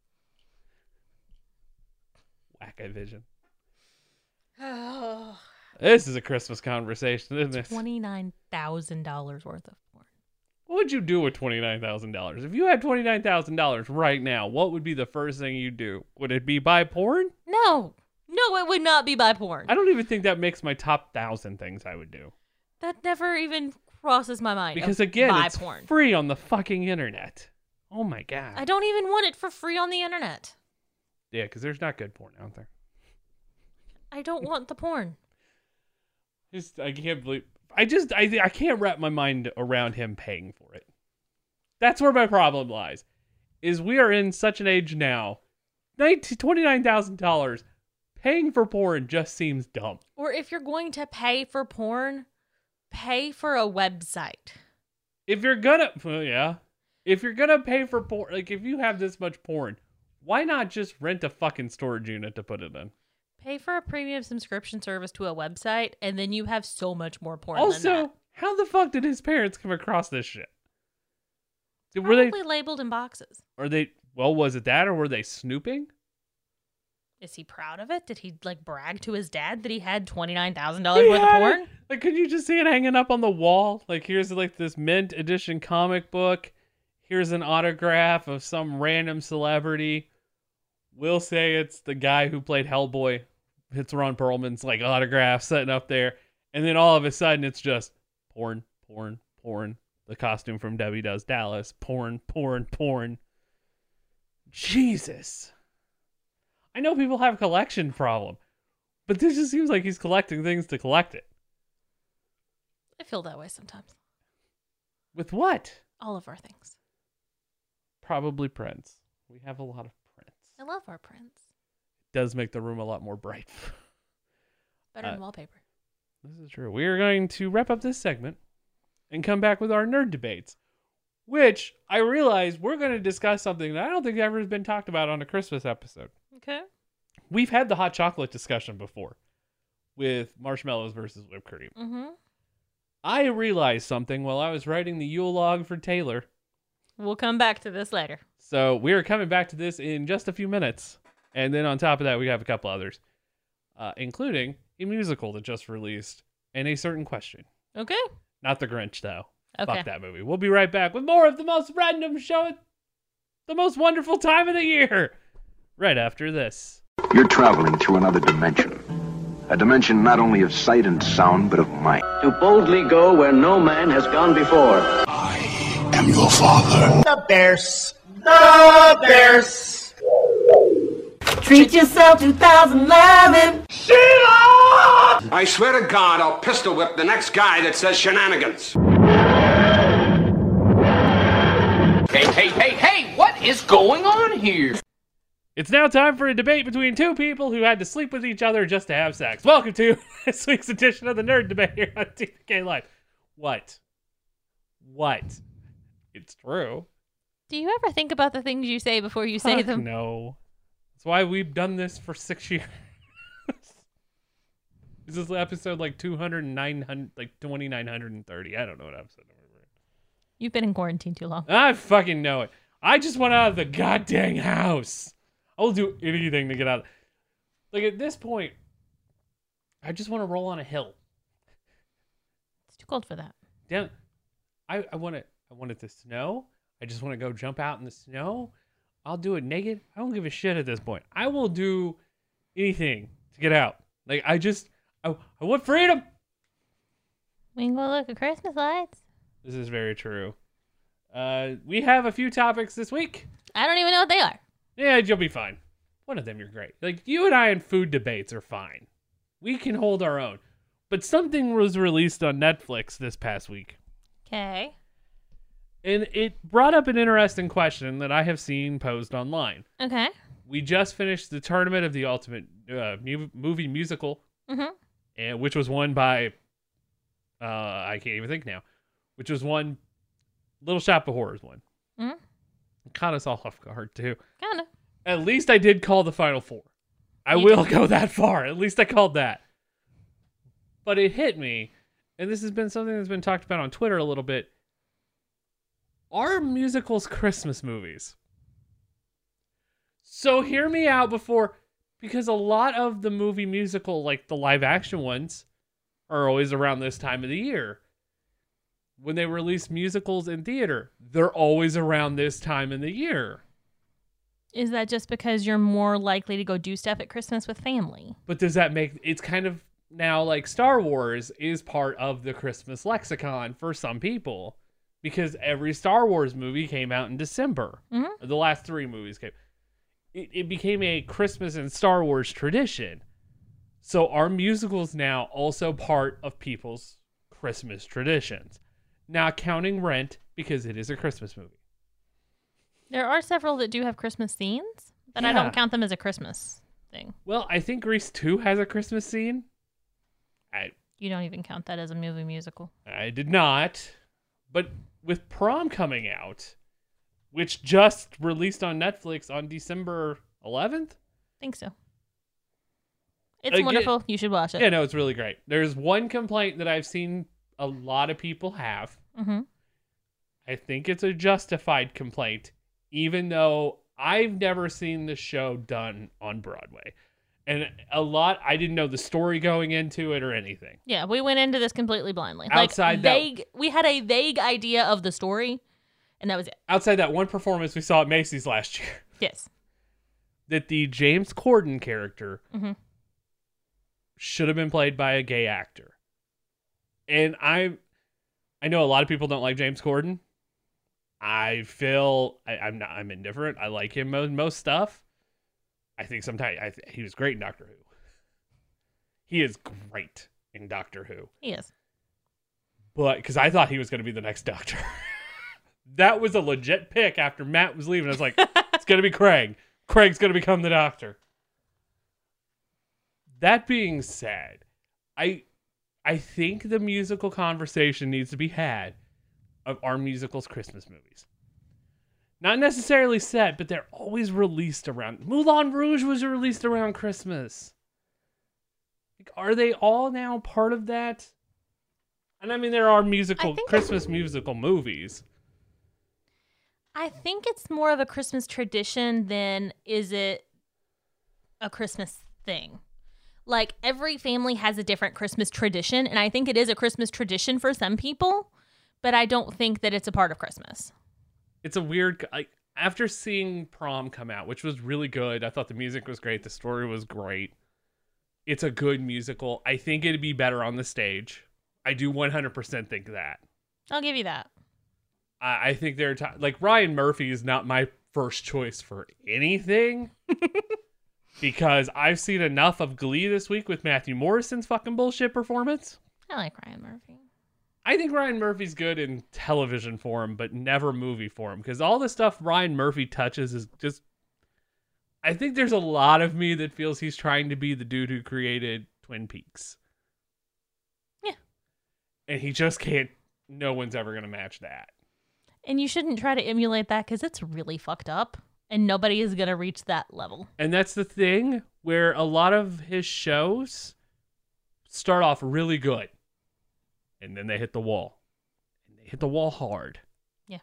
Speaker 3: Whack-a-vision.
Speaker 4: Oh,
Speaker 3: This is a Christmas conversation, isn't it?
Speaker 4: twenty-nine thousand dollars worth of porn.
Speaker 3: What would you do with twenty-nine thousand dollars? If you had twenty-nine thousand dollars right now, what would be the first thing you'd do? Would it be buy porn?
Speaker 4: No. No, it would not be buy porn.
Speaker 3: I don't even think that makes my top thousand things I would do.
Speaker 4: That never even crosses my mind.
Speaker 3: Because
Speaker 4: of
Speaker 3: again,
Speaker 4: buy
Speaker 3: it's
Speaker 4: porn.
Speaker 3: free on the fucking internet. Oh my God.
Speaker 4: I don't even want it for free on the internet.
Speaker 3: Yeah, because there's not good porn out there.
Speaker 4: I don't want the porn.
Speaker 3: Just, I can't believe... I just, I, I can't wrap my mind around him paying for it. That's where my problem lies. Is we are in such an age now. twenty-nine thousand dollars paying for porn just seems dumb.
Speaker 4: Or if you're going to pay for porn, pay for a website.
Speaker 3: If you're gonna, well, yeah. If you're gonna pay for porn, like if you have this much porn, why not just rent a fucking storage unit to put it in?
Speaker 4: Pay for a premium subscription service to a website, and then you have so much more porn
Speaker 3: Also,
Speaker 4: than that.
Speaker 3: how the fuck did his parents come across this shit? Did, were they,
Speaker 4: Probably labeled in boxes.
Speaker 3: are they, well, was it that or were they snooping?
Speaker 4: Is he proud of it? Did he like brag to his dad that he had twenty-nine thousand dollars
Speaker 3: He
Speaker 4: worth of
Speaker 3: had
Speaker 4: porn?
Speaker 3: it. Like, could you just see it hanging up on the wall? Like, here's like this mint edition comic book. Here's an autograph of some random celebrity. We'll say it's the guy who played Hellboy. It's Ron Perlman's like autograph sitting up there. And then all of a sudden it's just porn, porn, porn. The costume from Debbie Does Dallas. Porn, porn, porn. Jesus. I know people have a collection problem, but this just seems like he's collecting things to collect it.
Speaker 4: I feel that way sometimes.
Speaker 3: With what?
Speaker 4: All of our things.
Speaker 3: Probably prints. We have a lot of prints.
Speaker 4: I love our prints.
Speaker 3: Does make the room a lot more bright.
Speaker 4: Better
Speaker 3: Uh,
Speaker 4: than wallpaper.
Speaker 3: This is true. We are going to wrap up this segment and come back with our nerd debates, which I realize we're going to discuss something that I don't think ever has been talked about on a Christmas episode.
Speaker 4: Okay.
Speaker 3: We've had the hot chocolate discussion before with marshmallows versus whipped cream.
Speaker 4: Mm-hmm.
Speaker 3: I realized something while I was writing the Yule log for Taylor.
Speaker 4: We'll come back to this later.
Speaker 3: So we are coming back to this in just a few minutes. And then on top of that, we have a couple others, uh, including a musical that just released and a certain question.
Speaker 4: Okay.
Speaker 3: Not The Grinch, though.
Speaker 4: Okay.
Speaker 3: Fuck that movie. We'll be right back with more of the most random show at the most wonderful time of the year. Right after this.
Speaker 5: You're traveling through another dimension. A dimension not only of sight and sound, but of mind.
Speaker 6: To boldly go where no man has gone before.
Speaker 2: I am your father.
Speaker 7: The Bears. The Bears. Treat yourself two thousand eleven.
Speaker 8: I swear to God, I'll pistol whip the next guy that says shenanigans.
Speaker 9: Hey, hey, hey, hey, what is going on here?
Speaker 3: It's now time for a debate between two people who had to sleep with each other just to have sex. Welcome to this week's edition of the Nerd Debate here on T V K Live. What? What? It's true.
Speaker 4: Do you ever think about the things you say before you say
Speaker 3: Fuck
Speaker 4: them?
Speaker 3: No. That's why we've done this for six years. Is this episode like two hundred nine hundred, like twenty-nine thirty? I don't know what episode number we're in.
Speaker 4: You've been in quarantine too long.
Speaker 3: I fucking know it. I just want out of the goddamn house. I will do anything to get out. Like at this point, I just want to roll on a hill.
Speaker 4: It's too cold for that.
Speaker 3: Damn, I, I want it. I want it to snow. I just want to go jump out in the snow. I'll do it naked. I don't give a shit at this point. I will do anything to get out. Like I just, I, I want freedom.
Speaker 4: We can go look at Christmas lights.
Speaker 3: This is very true. Uh, we have a few topics this week.
Speaker 4: I don't even know what they are.
Speaker 3: Yeah, you'll be fine. One of them, you're great. Like, you and I in food debates are fine. We can hold our own. But something was released on Netflix this past week.
Speaker 4: Okay.
Speaker 3: And it brought up an interesting question that I have seen posed online.
Speaker 4: Okay.
Speaker 3: We just finished the tournament of the Ultimate uh, mu- Movie Musical,
Speaker 4: Mm-hmm.
Speaker 3: and which was won by, uh, I can't even think now, which was won, Little Shop of Horrors won.
Speaker 4: Mm-hmm.
Speaker 3: Caught us all off guard, too.
Speaker 4: Kind of.
Speaker 3: At least I did call the Final Four. I
Speaker 4: You
Speaker 3: will
Speaker 4: did.
Speaker 3: go that far. At least I called that. But it hit me, and this has been something that's been talked about on Twitter a little bit. Are musicals Christmas movies? So hear me out before, because a lot of the movie musical, like the live action ones, are always around this time of the year. When they release musicals in theater, they're always around this time in the year.
Speaker 4: Is that just because you're more likely to go do stuff at Christmas with family?
Speaker 3: But does that make it's kind of now like Star Wars is part of the Christmas lexicon for some people because every Star Wars movie came out in December.
Speaker 4: Mm-hmm. The
Speaker 3: last three movies came. It, it became a Christmas and Star Wars tradition. So are musicals now also part of people's Christmas traditions? Not counting Rent because it is a Christmas movie.
Speaker 4: There are several that do have Christmas scenes, but yeah. I don't count them as a Christmas thing.
Speaker 3: Well, I think Grease two has a Christmas scene. I
Speaker 4: You don't even count that as a movie musical.
Speaker 3: I did not. But with Prom coming out, which just released on Netflix on December eleventh?
Speaker 4: I think so. It's
Speaker 3: Again,
Speaker 4: wonderful. You should watch it.
Speaker 3: Yeah, no, it's really great. There's one complaint that I've seen a lot of people have.
Speaker 4: Mm-hmm.
Speaker 3: I think it's a justified complaint, even though I've never seen the show done on Broadway. And a lot, I didn't know the story going into it or anything.
Speaker 4: Yeah, we went into this completely blindly.
Speaker 3: Outside
Speaker 4: like, vague, that, we had a vague idea of the story, and that was it.
Speaker 3: Outside that one performance we saw at Macy's last year.
Speaker 4: Yes.
Speaker 3: That the James Corden character
Speaker 4: mm-hmm.
Speaker 3: should have been played by a gay actor. And I I know a lot of people don't like James Corden. I feel I, I'm not I'm indifferent. I like him most, most stuff. I think sometimes I th- he was great in Doctor Who. He is great in Doctor Who.
Speaker 4: He is.
Speaker 3: But because I thought he was going to be the next Doctor. That was a legit pick after Matt was leaving. I was like, it's going to be Craig. Craig's going to become the Doctor. That being said, I I think the musical conversation needs to be had of our musicals Christmas movies. Not necessarily set, but they're always released around. Moulin Rouge was released around Christmas. Like, are they all now part of that? And I mean, there are musical Christmas musical movies.
Speaker 4: I think it's more of a Christmas tradition than is it a Christmas thing. Like, every family has a different Christmas tradition, and I think it is a Christmas tradition for some people, but I don't think that it's a part of Christmas.
Speaker 3: It's a weird... Like, after seeing Prom come out, which was really good, I thought the music was great, the story was great. It's a good musical. I think it'd be better on the stage. I do one hundred percent think that.
Speaker 4: I'll give you that.
Speaker 3: I, I think there are times... Like, Ryan Murphy is not my first choice for anything. Because I've seen enough of Glee this week with Matthew Morrison's fucking bullshit performance.
Speaker 4: I like Ryan Murphy.
Speaker 3: I think Ryan Murphy's good in television form, but never movie form. Because all the stuff Ryan Murphy touches is just... I think there's a lot of me that feels he's trying to be the dude who created Twin Peaks.
Speaker 4: Yeah.
Speaker 3: And he just can't... No one's ever going to match that.
Speaker 4: And you shouldn't try to emulate that because it's really fucked up. And nobody is going to reach that level.
Speaker 3: And that's the thing where a lot of his shows start off really good. And then they hit the wall. And they hit the wall hard.
Speaker 4: Yeah.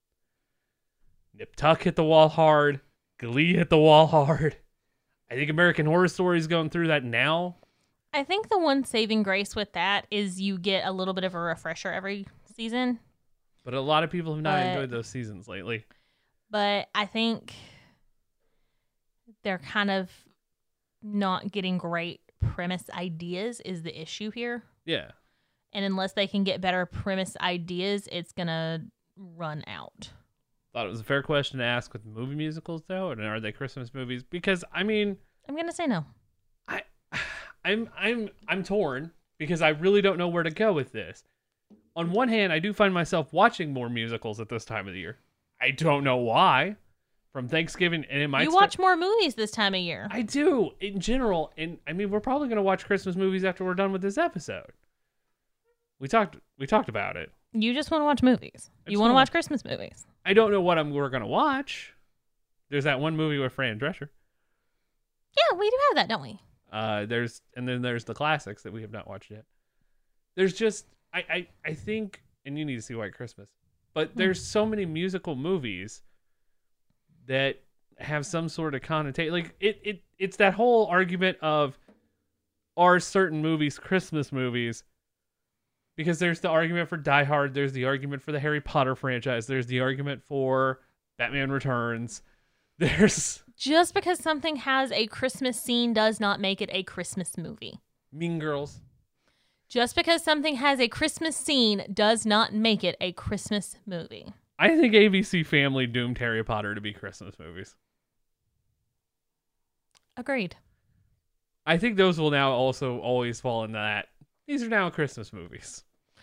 Speaker 3: Nip Tuck hit the wall hard. Glee hit the wall hard. I think American Horror Story is going through that now.
Speaker 4: I think the one saving grace with that is you get a little bit of a refresher every season.
Speaker 3: But a lot of people have not
Speaker 4: but...
Speaker 3: enjoyed those seasons lately.
Speaker 4: But I think they're kind of not getting great premise ideas is the issue here.
Speaker 3: Yeah.
Speaker 4: And unless they can get better premise ideas, it's going to run out.
Speaker 3: Thought it was a fair question to ask with movie musicals, though. And are they Christmas movies? Because, I mean...
Speaker 4: I'm going to say no.
Speaker 3: I, I'm, I'm, I'm torn because I really don't know where to go with this. On one hand, I do find myself watching more musicals at this time of the year. I don't know why. From Thanksgiving, and it might.
Speaker 4: You
Speaker 3: st-
Speaker 4: watch more movies this time of year.
Speaker 3: I do, in general, and I mean, we're probably going to watch Christmas movies after we're done with this episode. We talked. We talked about it.
Speaker 4: You just want to watch movies. You want to watch Christmas movies.
Speaker 3: I don't know what I'm. We're going to watch. There's that one movie with Fran Drescher.
Speaker 4: Yeah, we do have that, don't we?
Speaker 3: Uh, there's and then there's the classics that we have not watched yet. There's just I I, I think, and you need to see White Christmas. But there's so many musical movies that have some sort of connotation. Like it, it, it's that whole argument of are certain movies Christmas movies Because there's the argument for Die Hard, there's the argument for the Harry Potter franchise, there's the argument for Batman Returns. There's
Speaker 4: Just because something has a Christmas scene does not make it a Christmas movie.
Speaker 3: Mean Girls.
Speaker 4: Just because something has a Christmas scene does not make it a Christmas movie.
Speaker 3: I think A B C Family doomed Harry Potter to be Christmas movies.
Speaker 4: Agreed.
Speaker 3: I think those will now also always fall into that. These are now Christmas movies.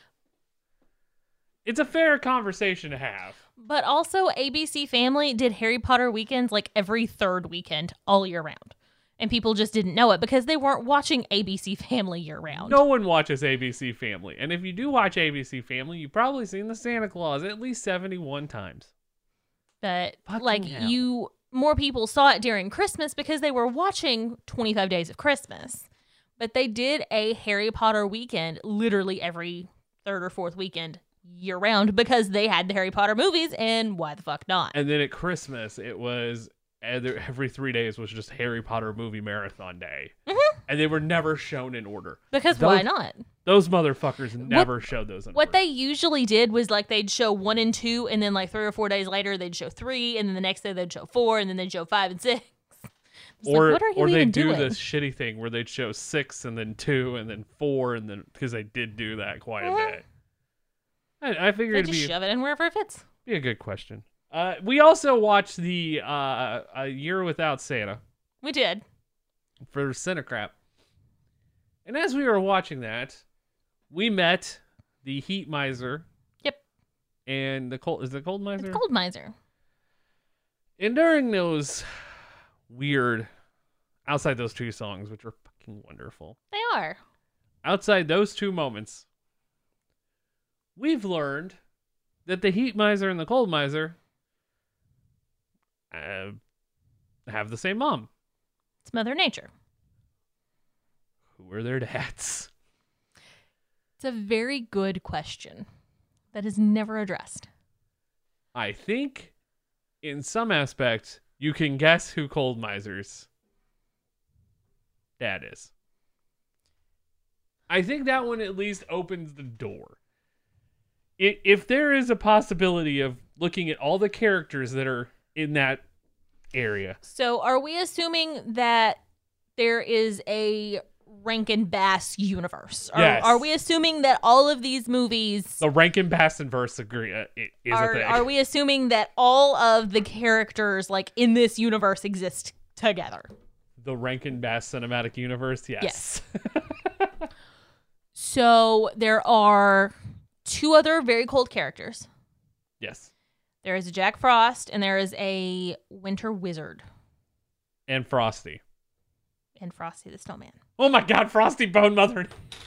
Speaker 3: It's a fair conversation to have.
Speaker 4: But also, A B C Family did Harry Potter weekends like every third weekend all year round. And people just didn't know it because they weren't watching A B C Family year round.
Speaker 3: No one watches A B C Family. And if you do watch A B C Family, you've probably seen the Santa Claus at least seventy-one times.
Speaker 4: But
Speaker 3: Fucking
Speaker 4: like
Speaker 3: hell.
Speaker 4: you, more people saw it during Christmas because they were watching twenty-five Days of Christmas. But they did a Harry Potter weekend literally every third or fourth weekend year round because they had the Harry Potter movies, and why the fuck not?
Speaker 3: And then at Christmas, it was every every three days was just Harry Potter movie marathon day.
Speaker 4: Mm-hmm.
Speaker 3: And they were never shown in order.
Speaker 4: Because
Speaker 3: those,
Speaker 4: why not?
Speaker 3: Those motherfuckers never what, showed those in
Speaker 4: What
Speaker 3: order.
Speaker 4: they usually did was like they'd show one and two, and then like three or four days later, they'd show three, and then the next day they'd show four, and then they'd show five and six.
Speaker 3: Or,
Speaker 4: like, what are you
Speaker 3: or
Speaker 4: even
Speaker 3: they do
Speaker 4: doing?
Speaker 3: this shitty thing where they'd show six and then two and then four and then because they did do that quite
Speaker 4: mm-hmm.
Speaker 3: a bit. I, I figured
Speaker 4: They
Speaker 3: it'd
Speaker 4: just
Speaker 3: be,
Speaker 4: shove it in wherever it fits.
Speaker 3: be a good question. Uh, we also watched the uh, A Year Without Santa
Speaker 4: We did.
Speaker 3: for Cinecrap. And as we were watching that, we met the Heat Miser.
Speaker 4: Yep.
Speaker 3: And the Cold, is it Cold Miser?
Speaker 4: It's Cold Miser.
Speaker 3: And during those weird, outside those two songs, which are fucking wonderful.
Speaker 4: They are.
Speaker 3: Outside those two moments, we've learned that the Heat Miser and the Cold Miser uh, have the same mom.
Speaker 4: It's Mother Nature.
Speaker 3: Who are their dads?
Speaker 4: It's a very good question that is never addressed.
Speaker 3: I think, in some aspect, you can guess who Cold Miser's dad is. I think that one at least opens the door. I- If there is a possibility of looking at all the characters that are in that area.
Speaker 4: So are we assuming that there is a Rankin Bass universe? Are,
Speaker 3: Yes.
Speaker 4: are we assuming that all of these movies
Speaker 3: The Rankin Bass verse agree uh, i- is
Speaker 4: are,
Speaker 3: a thing.
Speaker 4: are we assuming that all of the characters like in this universe exist together?
Speaker 3: The Rankin Bass cinematic universe? Yes.
Speaker 4: Yes. So there are two other very cold characters.
Speaker 3: Yes.
Speaker 4: There is a Jack Frost and there is a Winter Wizard.
Speaker 3: And Frosty.
Speaker 4: And Frosty the Snowman.
Speaker 3: Oh my God, Frosty Bone Mother.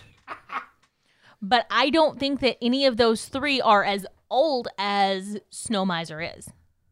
Speaker 4: But I don't think that any of those three are as old as Snow Miser is.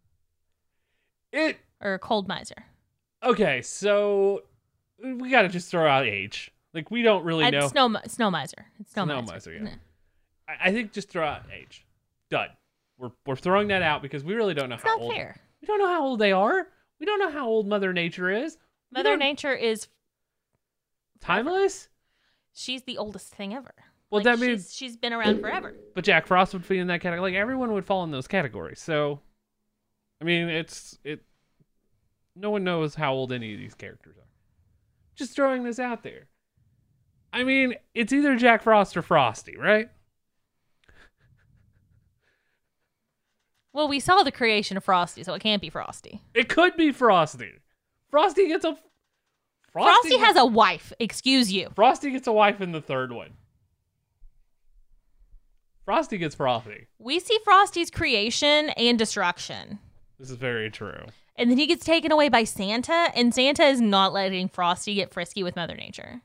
Speaker 3: It
Speaker 4: Or Cold Miser.
Speaker 3: Okay, so we gotta just throw out age. Like we don't really
Speaker 4: Uh,
Speaker 3: know.
Speaker 4: Snow, Mi- Snow Miser. It's Snow,
Speaker 3: Snow
Speaker 4: Miser.
Speaker 3: Miser, yeah.
Speaker 4: No.
Speaker 3: I, I think just throw out age. Done. We're we're throwing that out because we really don't know
Speaker 4: It's
Speaker 3: how
Speaker 4: not
Speaker 3: old.
Speaker 4: fair.
Speaker 3: We don't know how old they are. We don't know how old Mother Nature is. We
Speaker 4: Mother
Speaker 3: don't-
Speaker 4: Nature is,
Speaker 3: timeless.
Speaker 4: she's the oldest thing ever.
Speaker 3: Well,
Speaker 4: Like,
Speaker 3: that means,
Speaker 4: she's, she's been around forever.
Speaker 3: but Jack Frost would fit in that category. Like everyone would fall in those categories. So, I mean, it's it. No one knows how old any of these characters are. Just throwing this out there. I mean, it's either Jack Frost or Frosty, right?
Speaker 4: Well, we saw the creation of Frosty, so it can't be Frosty.
Speaker 3: It could be Frosty. Frosty gets a
Speaker 4: Frosty,
Speaker 3: gets,
Speaker 4: has a wife. Excuse you.
Speaker 3: Frosty gets a wife in the third one. Frosty gets Frosty.
Speaker 4: We see Frosty's creation and destruction.
Speaker 3: This is very true.
Speaker 4: And then he gets taken away by Santa, and Santa is not letting Frosty get frisky with Mother Nature.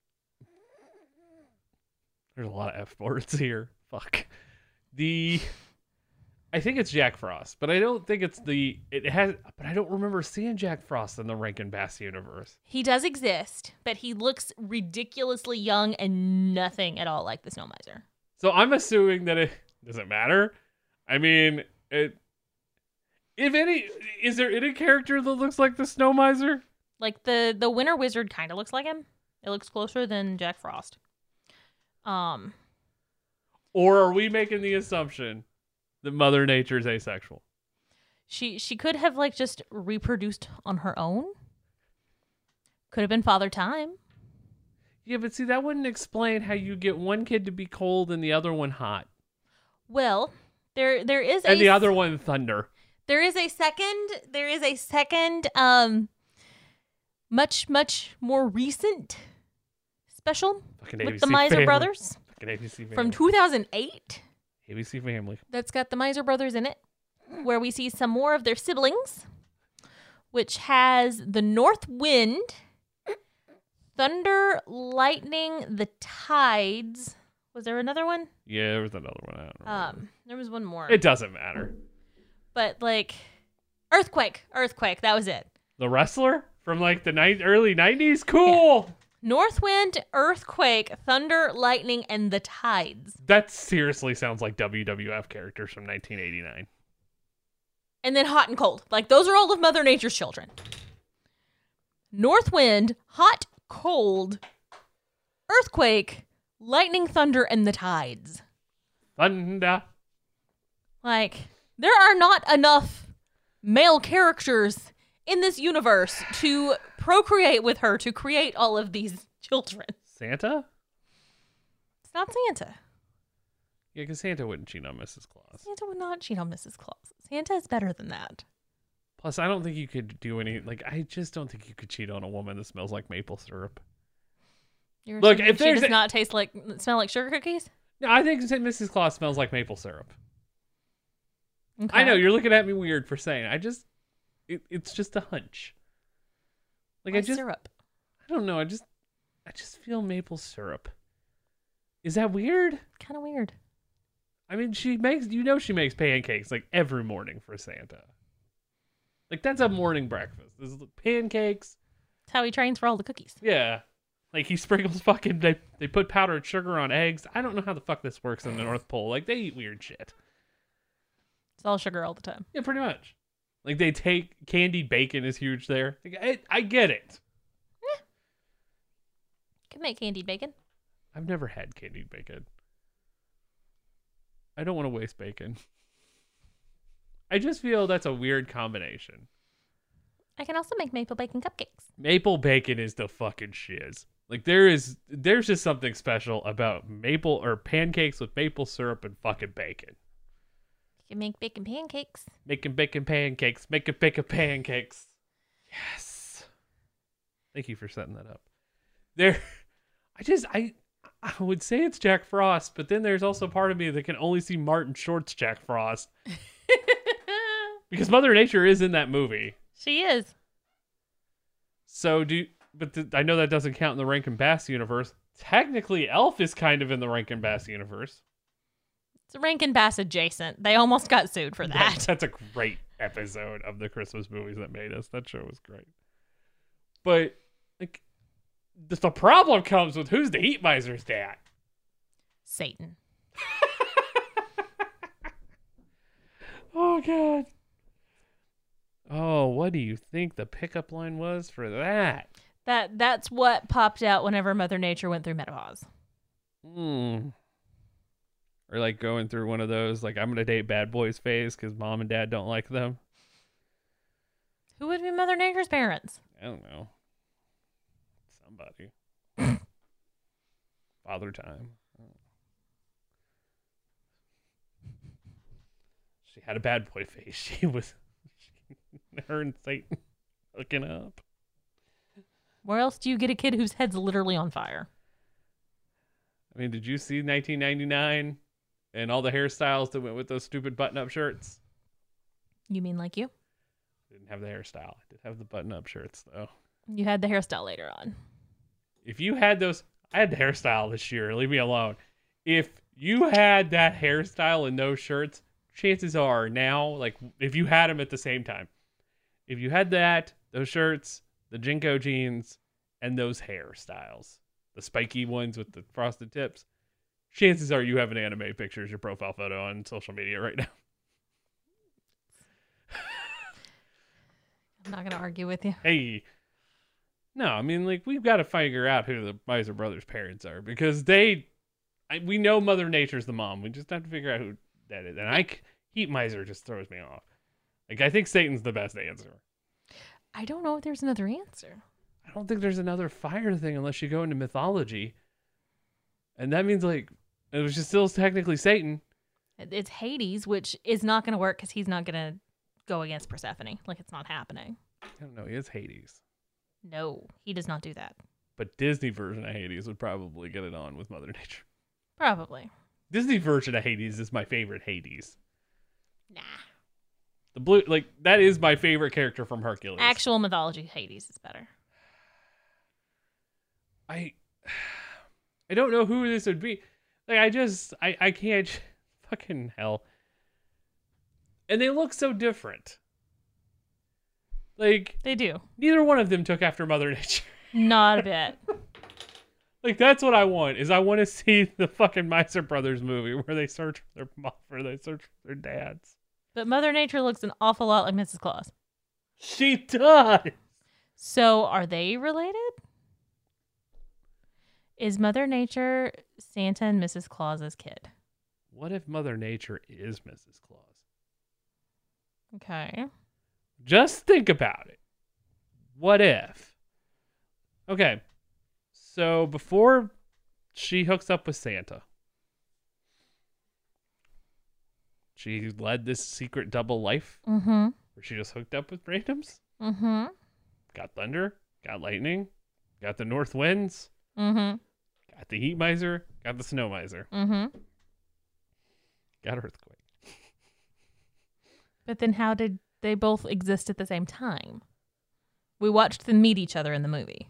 Speaker 3: There's a lot of F words here. Fuck. The I think it's Jack Frost, but I don't think it's the it has but I don't remember seeing Jack Frost in the Rankin Bass universe.
Speaker 4: He does exist, but he looks ridiculously young and nothing at all like the Snow Miser.
Speaker 3: So I'm assuming that it doesn't matter. I mean, it if any is there any character that looks like the Snow Miser?
Speaker 4: Like the the Winter Wizard kind of looks like him. It looks closer than Jack Frost. Um
Speaker 3: Or are we making the assumption that Mother Nature is asexual?
Speaker 4: She she could have like just reproduced on her own. Could have been Father Time.
Speaker 3: Yeah, but see, that wouldn't explain how you get one kid to be cold and the other one hot.
Speaker 4: Well, there there is
Speaker 3: and
Speaker 4: a
Speaker 3: the other one thunder.
Speaker 4: There is a second. There is a second. Um, much much more recent special
Speaker 3: Fucking
Speaker 4: with
Speaker 3: A B C
Speaker 4: the Miser
Speaker 3: Family.
Speaker 4: Brothers
Speaker 3: Fucking A B C Family.
Speaker 4: from two thousand eight.
Speaker 3: A B C Family.
Speaker 4: That's got the Miser Brothers in it, where we see some more of their siblings, which has the North Wind, Thunder, Lightning, the Tides. Was there another one?
Speaker 3: Yeah, there was another one. I don't remember.
Speaker 4: Um, there was one more.
Speaker 3: It doesn't matter.
Speaker 4: But like, Earthquake, Earthquake. That was it.
Speaker 3: The Wrestler from like the ni- early nineties? Cool!
Speaker 4: Yeah. North Wind, Earthquake, Thunder, Lightning, and the Tides.
Speaker 3: That seriously sounds like W W F characters from nineteen eighty-nine.
Speaker 4: And then Hot and Cold. Like, those are all of Mother Nature's children. North Wind, Hot, Cold, Earthquake, Lightning, Thunder, and the Tides.
Speaker 3: Thunder.
Speaker 4: Like, there are not enough male characters in this universe to procreate with her to create all of these children.
Speaker 3: Santa?
Speaker 4: It's not Santa.
Speaker 3: Yeah, because Santa wouldn't cheat on Missus Claus.
Speaker 4: Santa would not cheat on Missus Claus. Santa is better than that.
Speaker 3: Plus, I don't think you could do any, like, I just don't think you could cheat on a woman that smells like maple syrup.
Speaker 4: You're
Speaker 3: Look,
Speaker 4: assuming
Speaker 3: if
Speaker 4: she
Speaker 3: there's
Speaker 4: does
Speaker 3: a-
Speaker 4: not taste like, smell like sugar cookies?
Speaker 3: No, I think Missus Claus smells like maple syrup.
Speaker 4: Okay.
Speaker 3: I know, you're looking at me weird for saying it. I just, it, it's just a hunch. Like,
Speaker 4: Why
Speaker 3: I just,
Speaker 4: syrup?
Speaker 3: I don't know, I just, I just feel maple syrup. Is that weird?
Speaker 4: Kind of weird.
Speaker 3: I mean, she makes, you know, she makes pancakes like every morning for Santa. Like, that's a morning breakfast. This is pancakes.
Speaker 4: That's how he trains for all the cookies.
Speaker 3: Yeah. Like, he sprinkles fucking, they, they put powdered sugar on eggs. I don't know how the fuck this works in the North Pole. Like, they eat weird shit.
Speaker 4: It's all sugar all the time.
Speaker 3: Yeah, pretty much. Like, they take, candied bacon is huge there. Like, I, I get it.
Speaker 4: Can make candied bacon.
Speaker 3: I've never had candied bacon. I don't want to waste bacon. I just feel that's a weird combination.
Speaker 4: I can also make maple bacon cupcakes.
Speaker 3: Maple bacon is the fucking shiz. Like, there is, there's just something special about maple or pancakes with maple syrup and fucking bacon.
Speaker 4: You can make bacon pancakes.
Speaker 3: Making bacon pancakes, making bacon pancakes. Yes. Thank you for setting that up. There, I just, I, I would say it's Jack Frost, but then there's also part of me that can only see Martin Short's Jack Frost. Because Mother Nature is in that movie.
Speaker 4: She is.
Speaker 3: So do, but th- I know that doesn't count in the Rankin Bass universe. Technically, Elf is kind of in the Rankin Bass universe.
Speaker 4: It's Rankin Bass adjacent. They almost got sued for that.
Speaker 3: That- That's a great episode of the Christmas movies that made us. That show was great. But, like, the, the problem comes with who's the Heat Miser's dad.
Speaker 4: Satan.
Speaker 3: Oh, God. Oh, what do you think the pickup line was for that?
Speaker 4: That that's what popped out whenever Mother Nature went through menopause.
Speaker 3: Hmm. Or like going through one of those, like, I'm going to date bad boys phase because mom and dad don't like them.
Speaker 4: Who would be Mother Nature's parents?
Speaker 3: I don't know. Somebody. Father Time. She had a bad boy face. She was, her and Satan hooking up.
Speaker 4: Where else do you get a kid whose head's literally on fire?
Speaker 3: I mean, did you see nineteen ninety-nine and all the hairstyles that went with those stupid button-up shirts?
Speaker 4: You mean like you?
Speaker 3: Didn't have the hairstyle. I did have the button-up shirts, though.
Speaker 4: You had the hairstyle later on.
Speaker 3: If you had those, I had the hairstyle this year. Leave me alone. If you had that hairstyle and those shirts, chances are now, like, if you had them at the same time, if you had that, those shirts, the Jinko jeans, and those hairstyles, the spiky ones with the frosted tips, chances are you have an anime picture as your profile photo on social media right now.
Speaker 4: I'm not going to argue with you.
Speaker 3: Hey, no, I mean, like, we've got to figure out who the Miser Brothers' parents are because they, I, we know Mother Nature's the mom. We just have to figure out who that is. And I, Heat Miser just throws me off. Like, I think Satan's the best answer.
Speaker 4: I don't know if there's another answer.
Speaker 3: I don't think there's another fire thing unless you go into mythology. And that means, like, it was just still technically Satan.
Speaker 4: It's Hades, which is not going to work because he's not going to go against Persephone. Like, it's not happening.
Speaker 3: I don't know. He is Hades.
Speaker 4: No, he does not do that.
Speaker 3: But Disney version of Hades would probably get it on with Mother Nature.
Speaker 4: Probably.
Speaker 3: Disney version of Hades is my favorite Hades.
Speaker 4: Nah.
Speaker 3: The blue, like, that is my favorite character from Hercules.
Speaker 4: Actual mythology, Hades is better.
Speaker 3: I, I don't know who this would be. Like, I just, I, I can't, fucking hell. And they look so different. Like,
Speaker 4: they do.
Speaker 3: Neither one of them took after Mother Nature.
Speaker 4: Not a bit.
Speaker 3: Like, that's what I want, is I want to see the fucking Miser Brothers movie where they search for their mom, where they search for their dads.
Speaker 4: But Mother Nature looks an awful lot like Missus Claus.
Speaker 3: She does.
Speaker 4: So are they related? Is Mother Nature Santa and Missus Claus's kid?
Speaker 3: What if Mother Nature is Missus Claus?
Speaker 4: Okay.
Speaker 3: Just think about it. What if? Okay. So before she hooks up with Santa, she led this secret double life
Speaker 4: mm-hmm.
Speaker 3: where she just hooked up with randoms.
Speaker 4: Mm-hmm.
Speaker 3: Got thunder, got lightning, got the north winds,
Speaker 4: mm-hmm.
Speaker 3: got the heat miser, got the snow miser,
Speaker 4: mm-hmm.
Speaker 3: got earthquake.
Speaker 4: But then how did they both exist at the same time? We watched them meet each other in the movie.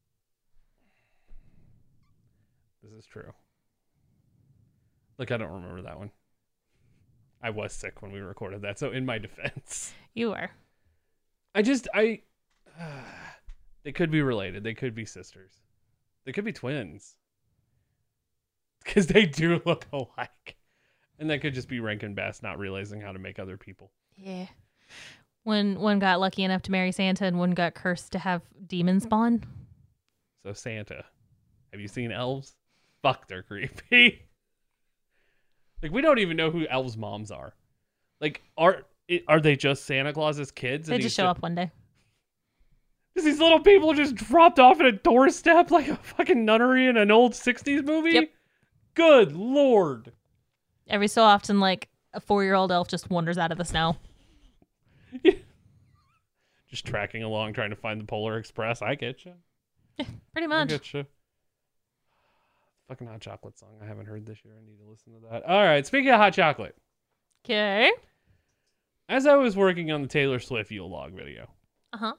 Speaker 3: This is true. Look, I don't remember that one. I was sick when we recorded that, so in my defense.
Speaker 4: You were.
Speaker 3: I just, I... Uh, they could be related. They could be sisters. They could be twins. Because they do look alike. And that could just be Rankin Bass not realizing how to make other people.
Speaker 4: Yeah. When one got lucky enough to marry Santa and one got cursed to have demons spawn.
Speaker 3: So Santa. Have you seen elves? Fuck, they're creepy. Like, we don't even know who elves' moms are. Like, are are they just Santa Claus's kids?
Speaker 4: They
Speaker 3: and
Speaker 4: just
Speaker 3: he's
Speaker 4: show
Speaker 3: just,
Speaker 4: up one day.
Speaker 3: Just these little people just dropped off at a doorstep like a fucking nunnery in an old sixties movie?
Speaker 4: Yep.
Speaker 3: Good Lord.
Speaker 4: Every so often, like, a four-year-old elf just wanders out of the snow.
Speaker 3: Yeah. Just tracking along, trying to find the Polar Express. I get you.
Speaker 4: Pretty much.
Speaker 3: I get you. Fucking Hot Chocolate song I haven't heard this year. I need to listen to that. All right, speaking of hot chocolate.
Speaker 4: Okay.
Speaker 3: As I was working on the Taylor Swift Yule log video.
Speaker 4: Uh-huh.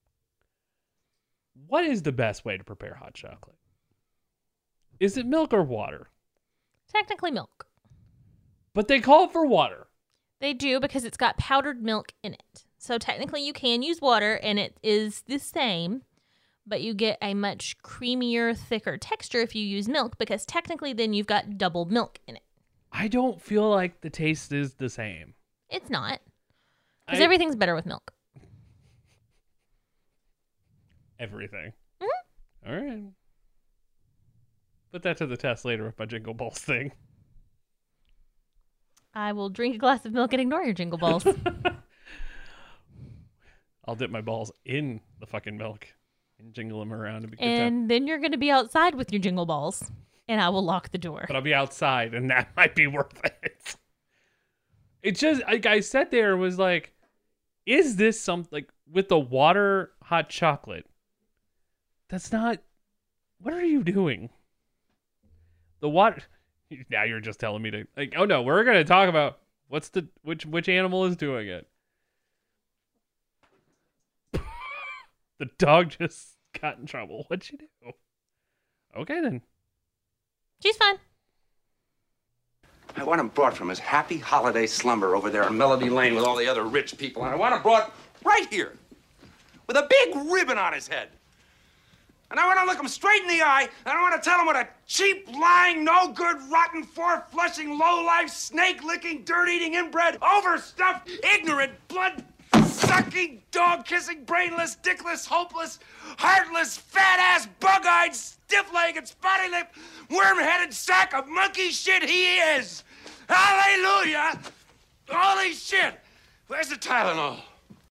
Speaker 3: What is the best way to prepare hot chocolate? Is it milk or water?
Speaker 4: Technically milk.
Speaker 3: But they call it for water.
Speaker 4: They do because it's got powdered milk in it. So technically you can use water and it is the same, but you get a much creamier, thicker texture if you use milk because technically then you've got double milk in it.
Speaker 3: I don't feel like the taste is the same.
Speaker 4: It's not. Because
Speaker 3: I...
Speaker 4: everything's better with milk.
Speaker 3: Everything.
Speaker 4: Mm-hmm.
Speaker 3: All right. Put that to the test later with my Jingle Balls thing.
Speaker 4: I will drink a glass of milk and ignore your Jingle Balls.
Speaker 3: I'll dip my balls in the fucking milk and jingle them around. To be
Speaker 4: and then you're going to be outside with your Jingle Balls, and I will lock the door.
Speaker 3: But I'll be outside, and that might be worth it. It just, like, I sat there and was like, is this something, like, with the water hot chocolate? That's not, what are you doing? The water, now you're just telling me to, like, oh no, we're going to talk about what's the, which, which animal is doing it. The dog just got in trouble. What'd you do? Okay, then.
Speaker 4: She's fine.
Speaker 8: I want him brought from his happy holiday slumber over there in Melody Lane with all the other rich people. And I want him brought right here with a big ribbon on his head. And I want to look him straight in the eye, and I want to tell him what a cheap, lying, no-good, rotten, four-flushing, low-life, snake-licking, dirt-eating, inbred, overstuffed, ignorant, blood... sucking, dog-kissing, brainless, dickless, hopeless, heartless, fat-ass, bug-eyed, stiff-legged, spotty-lipped, worm-headed sack of monkey shit he is! Hallelujah! Holy shit! Where's the Tylenol?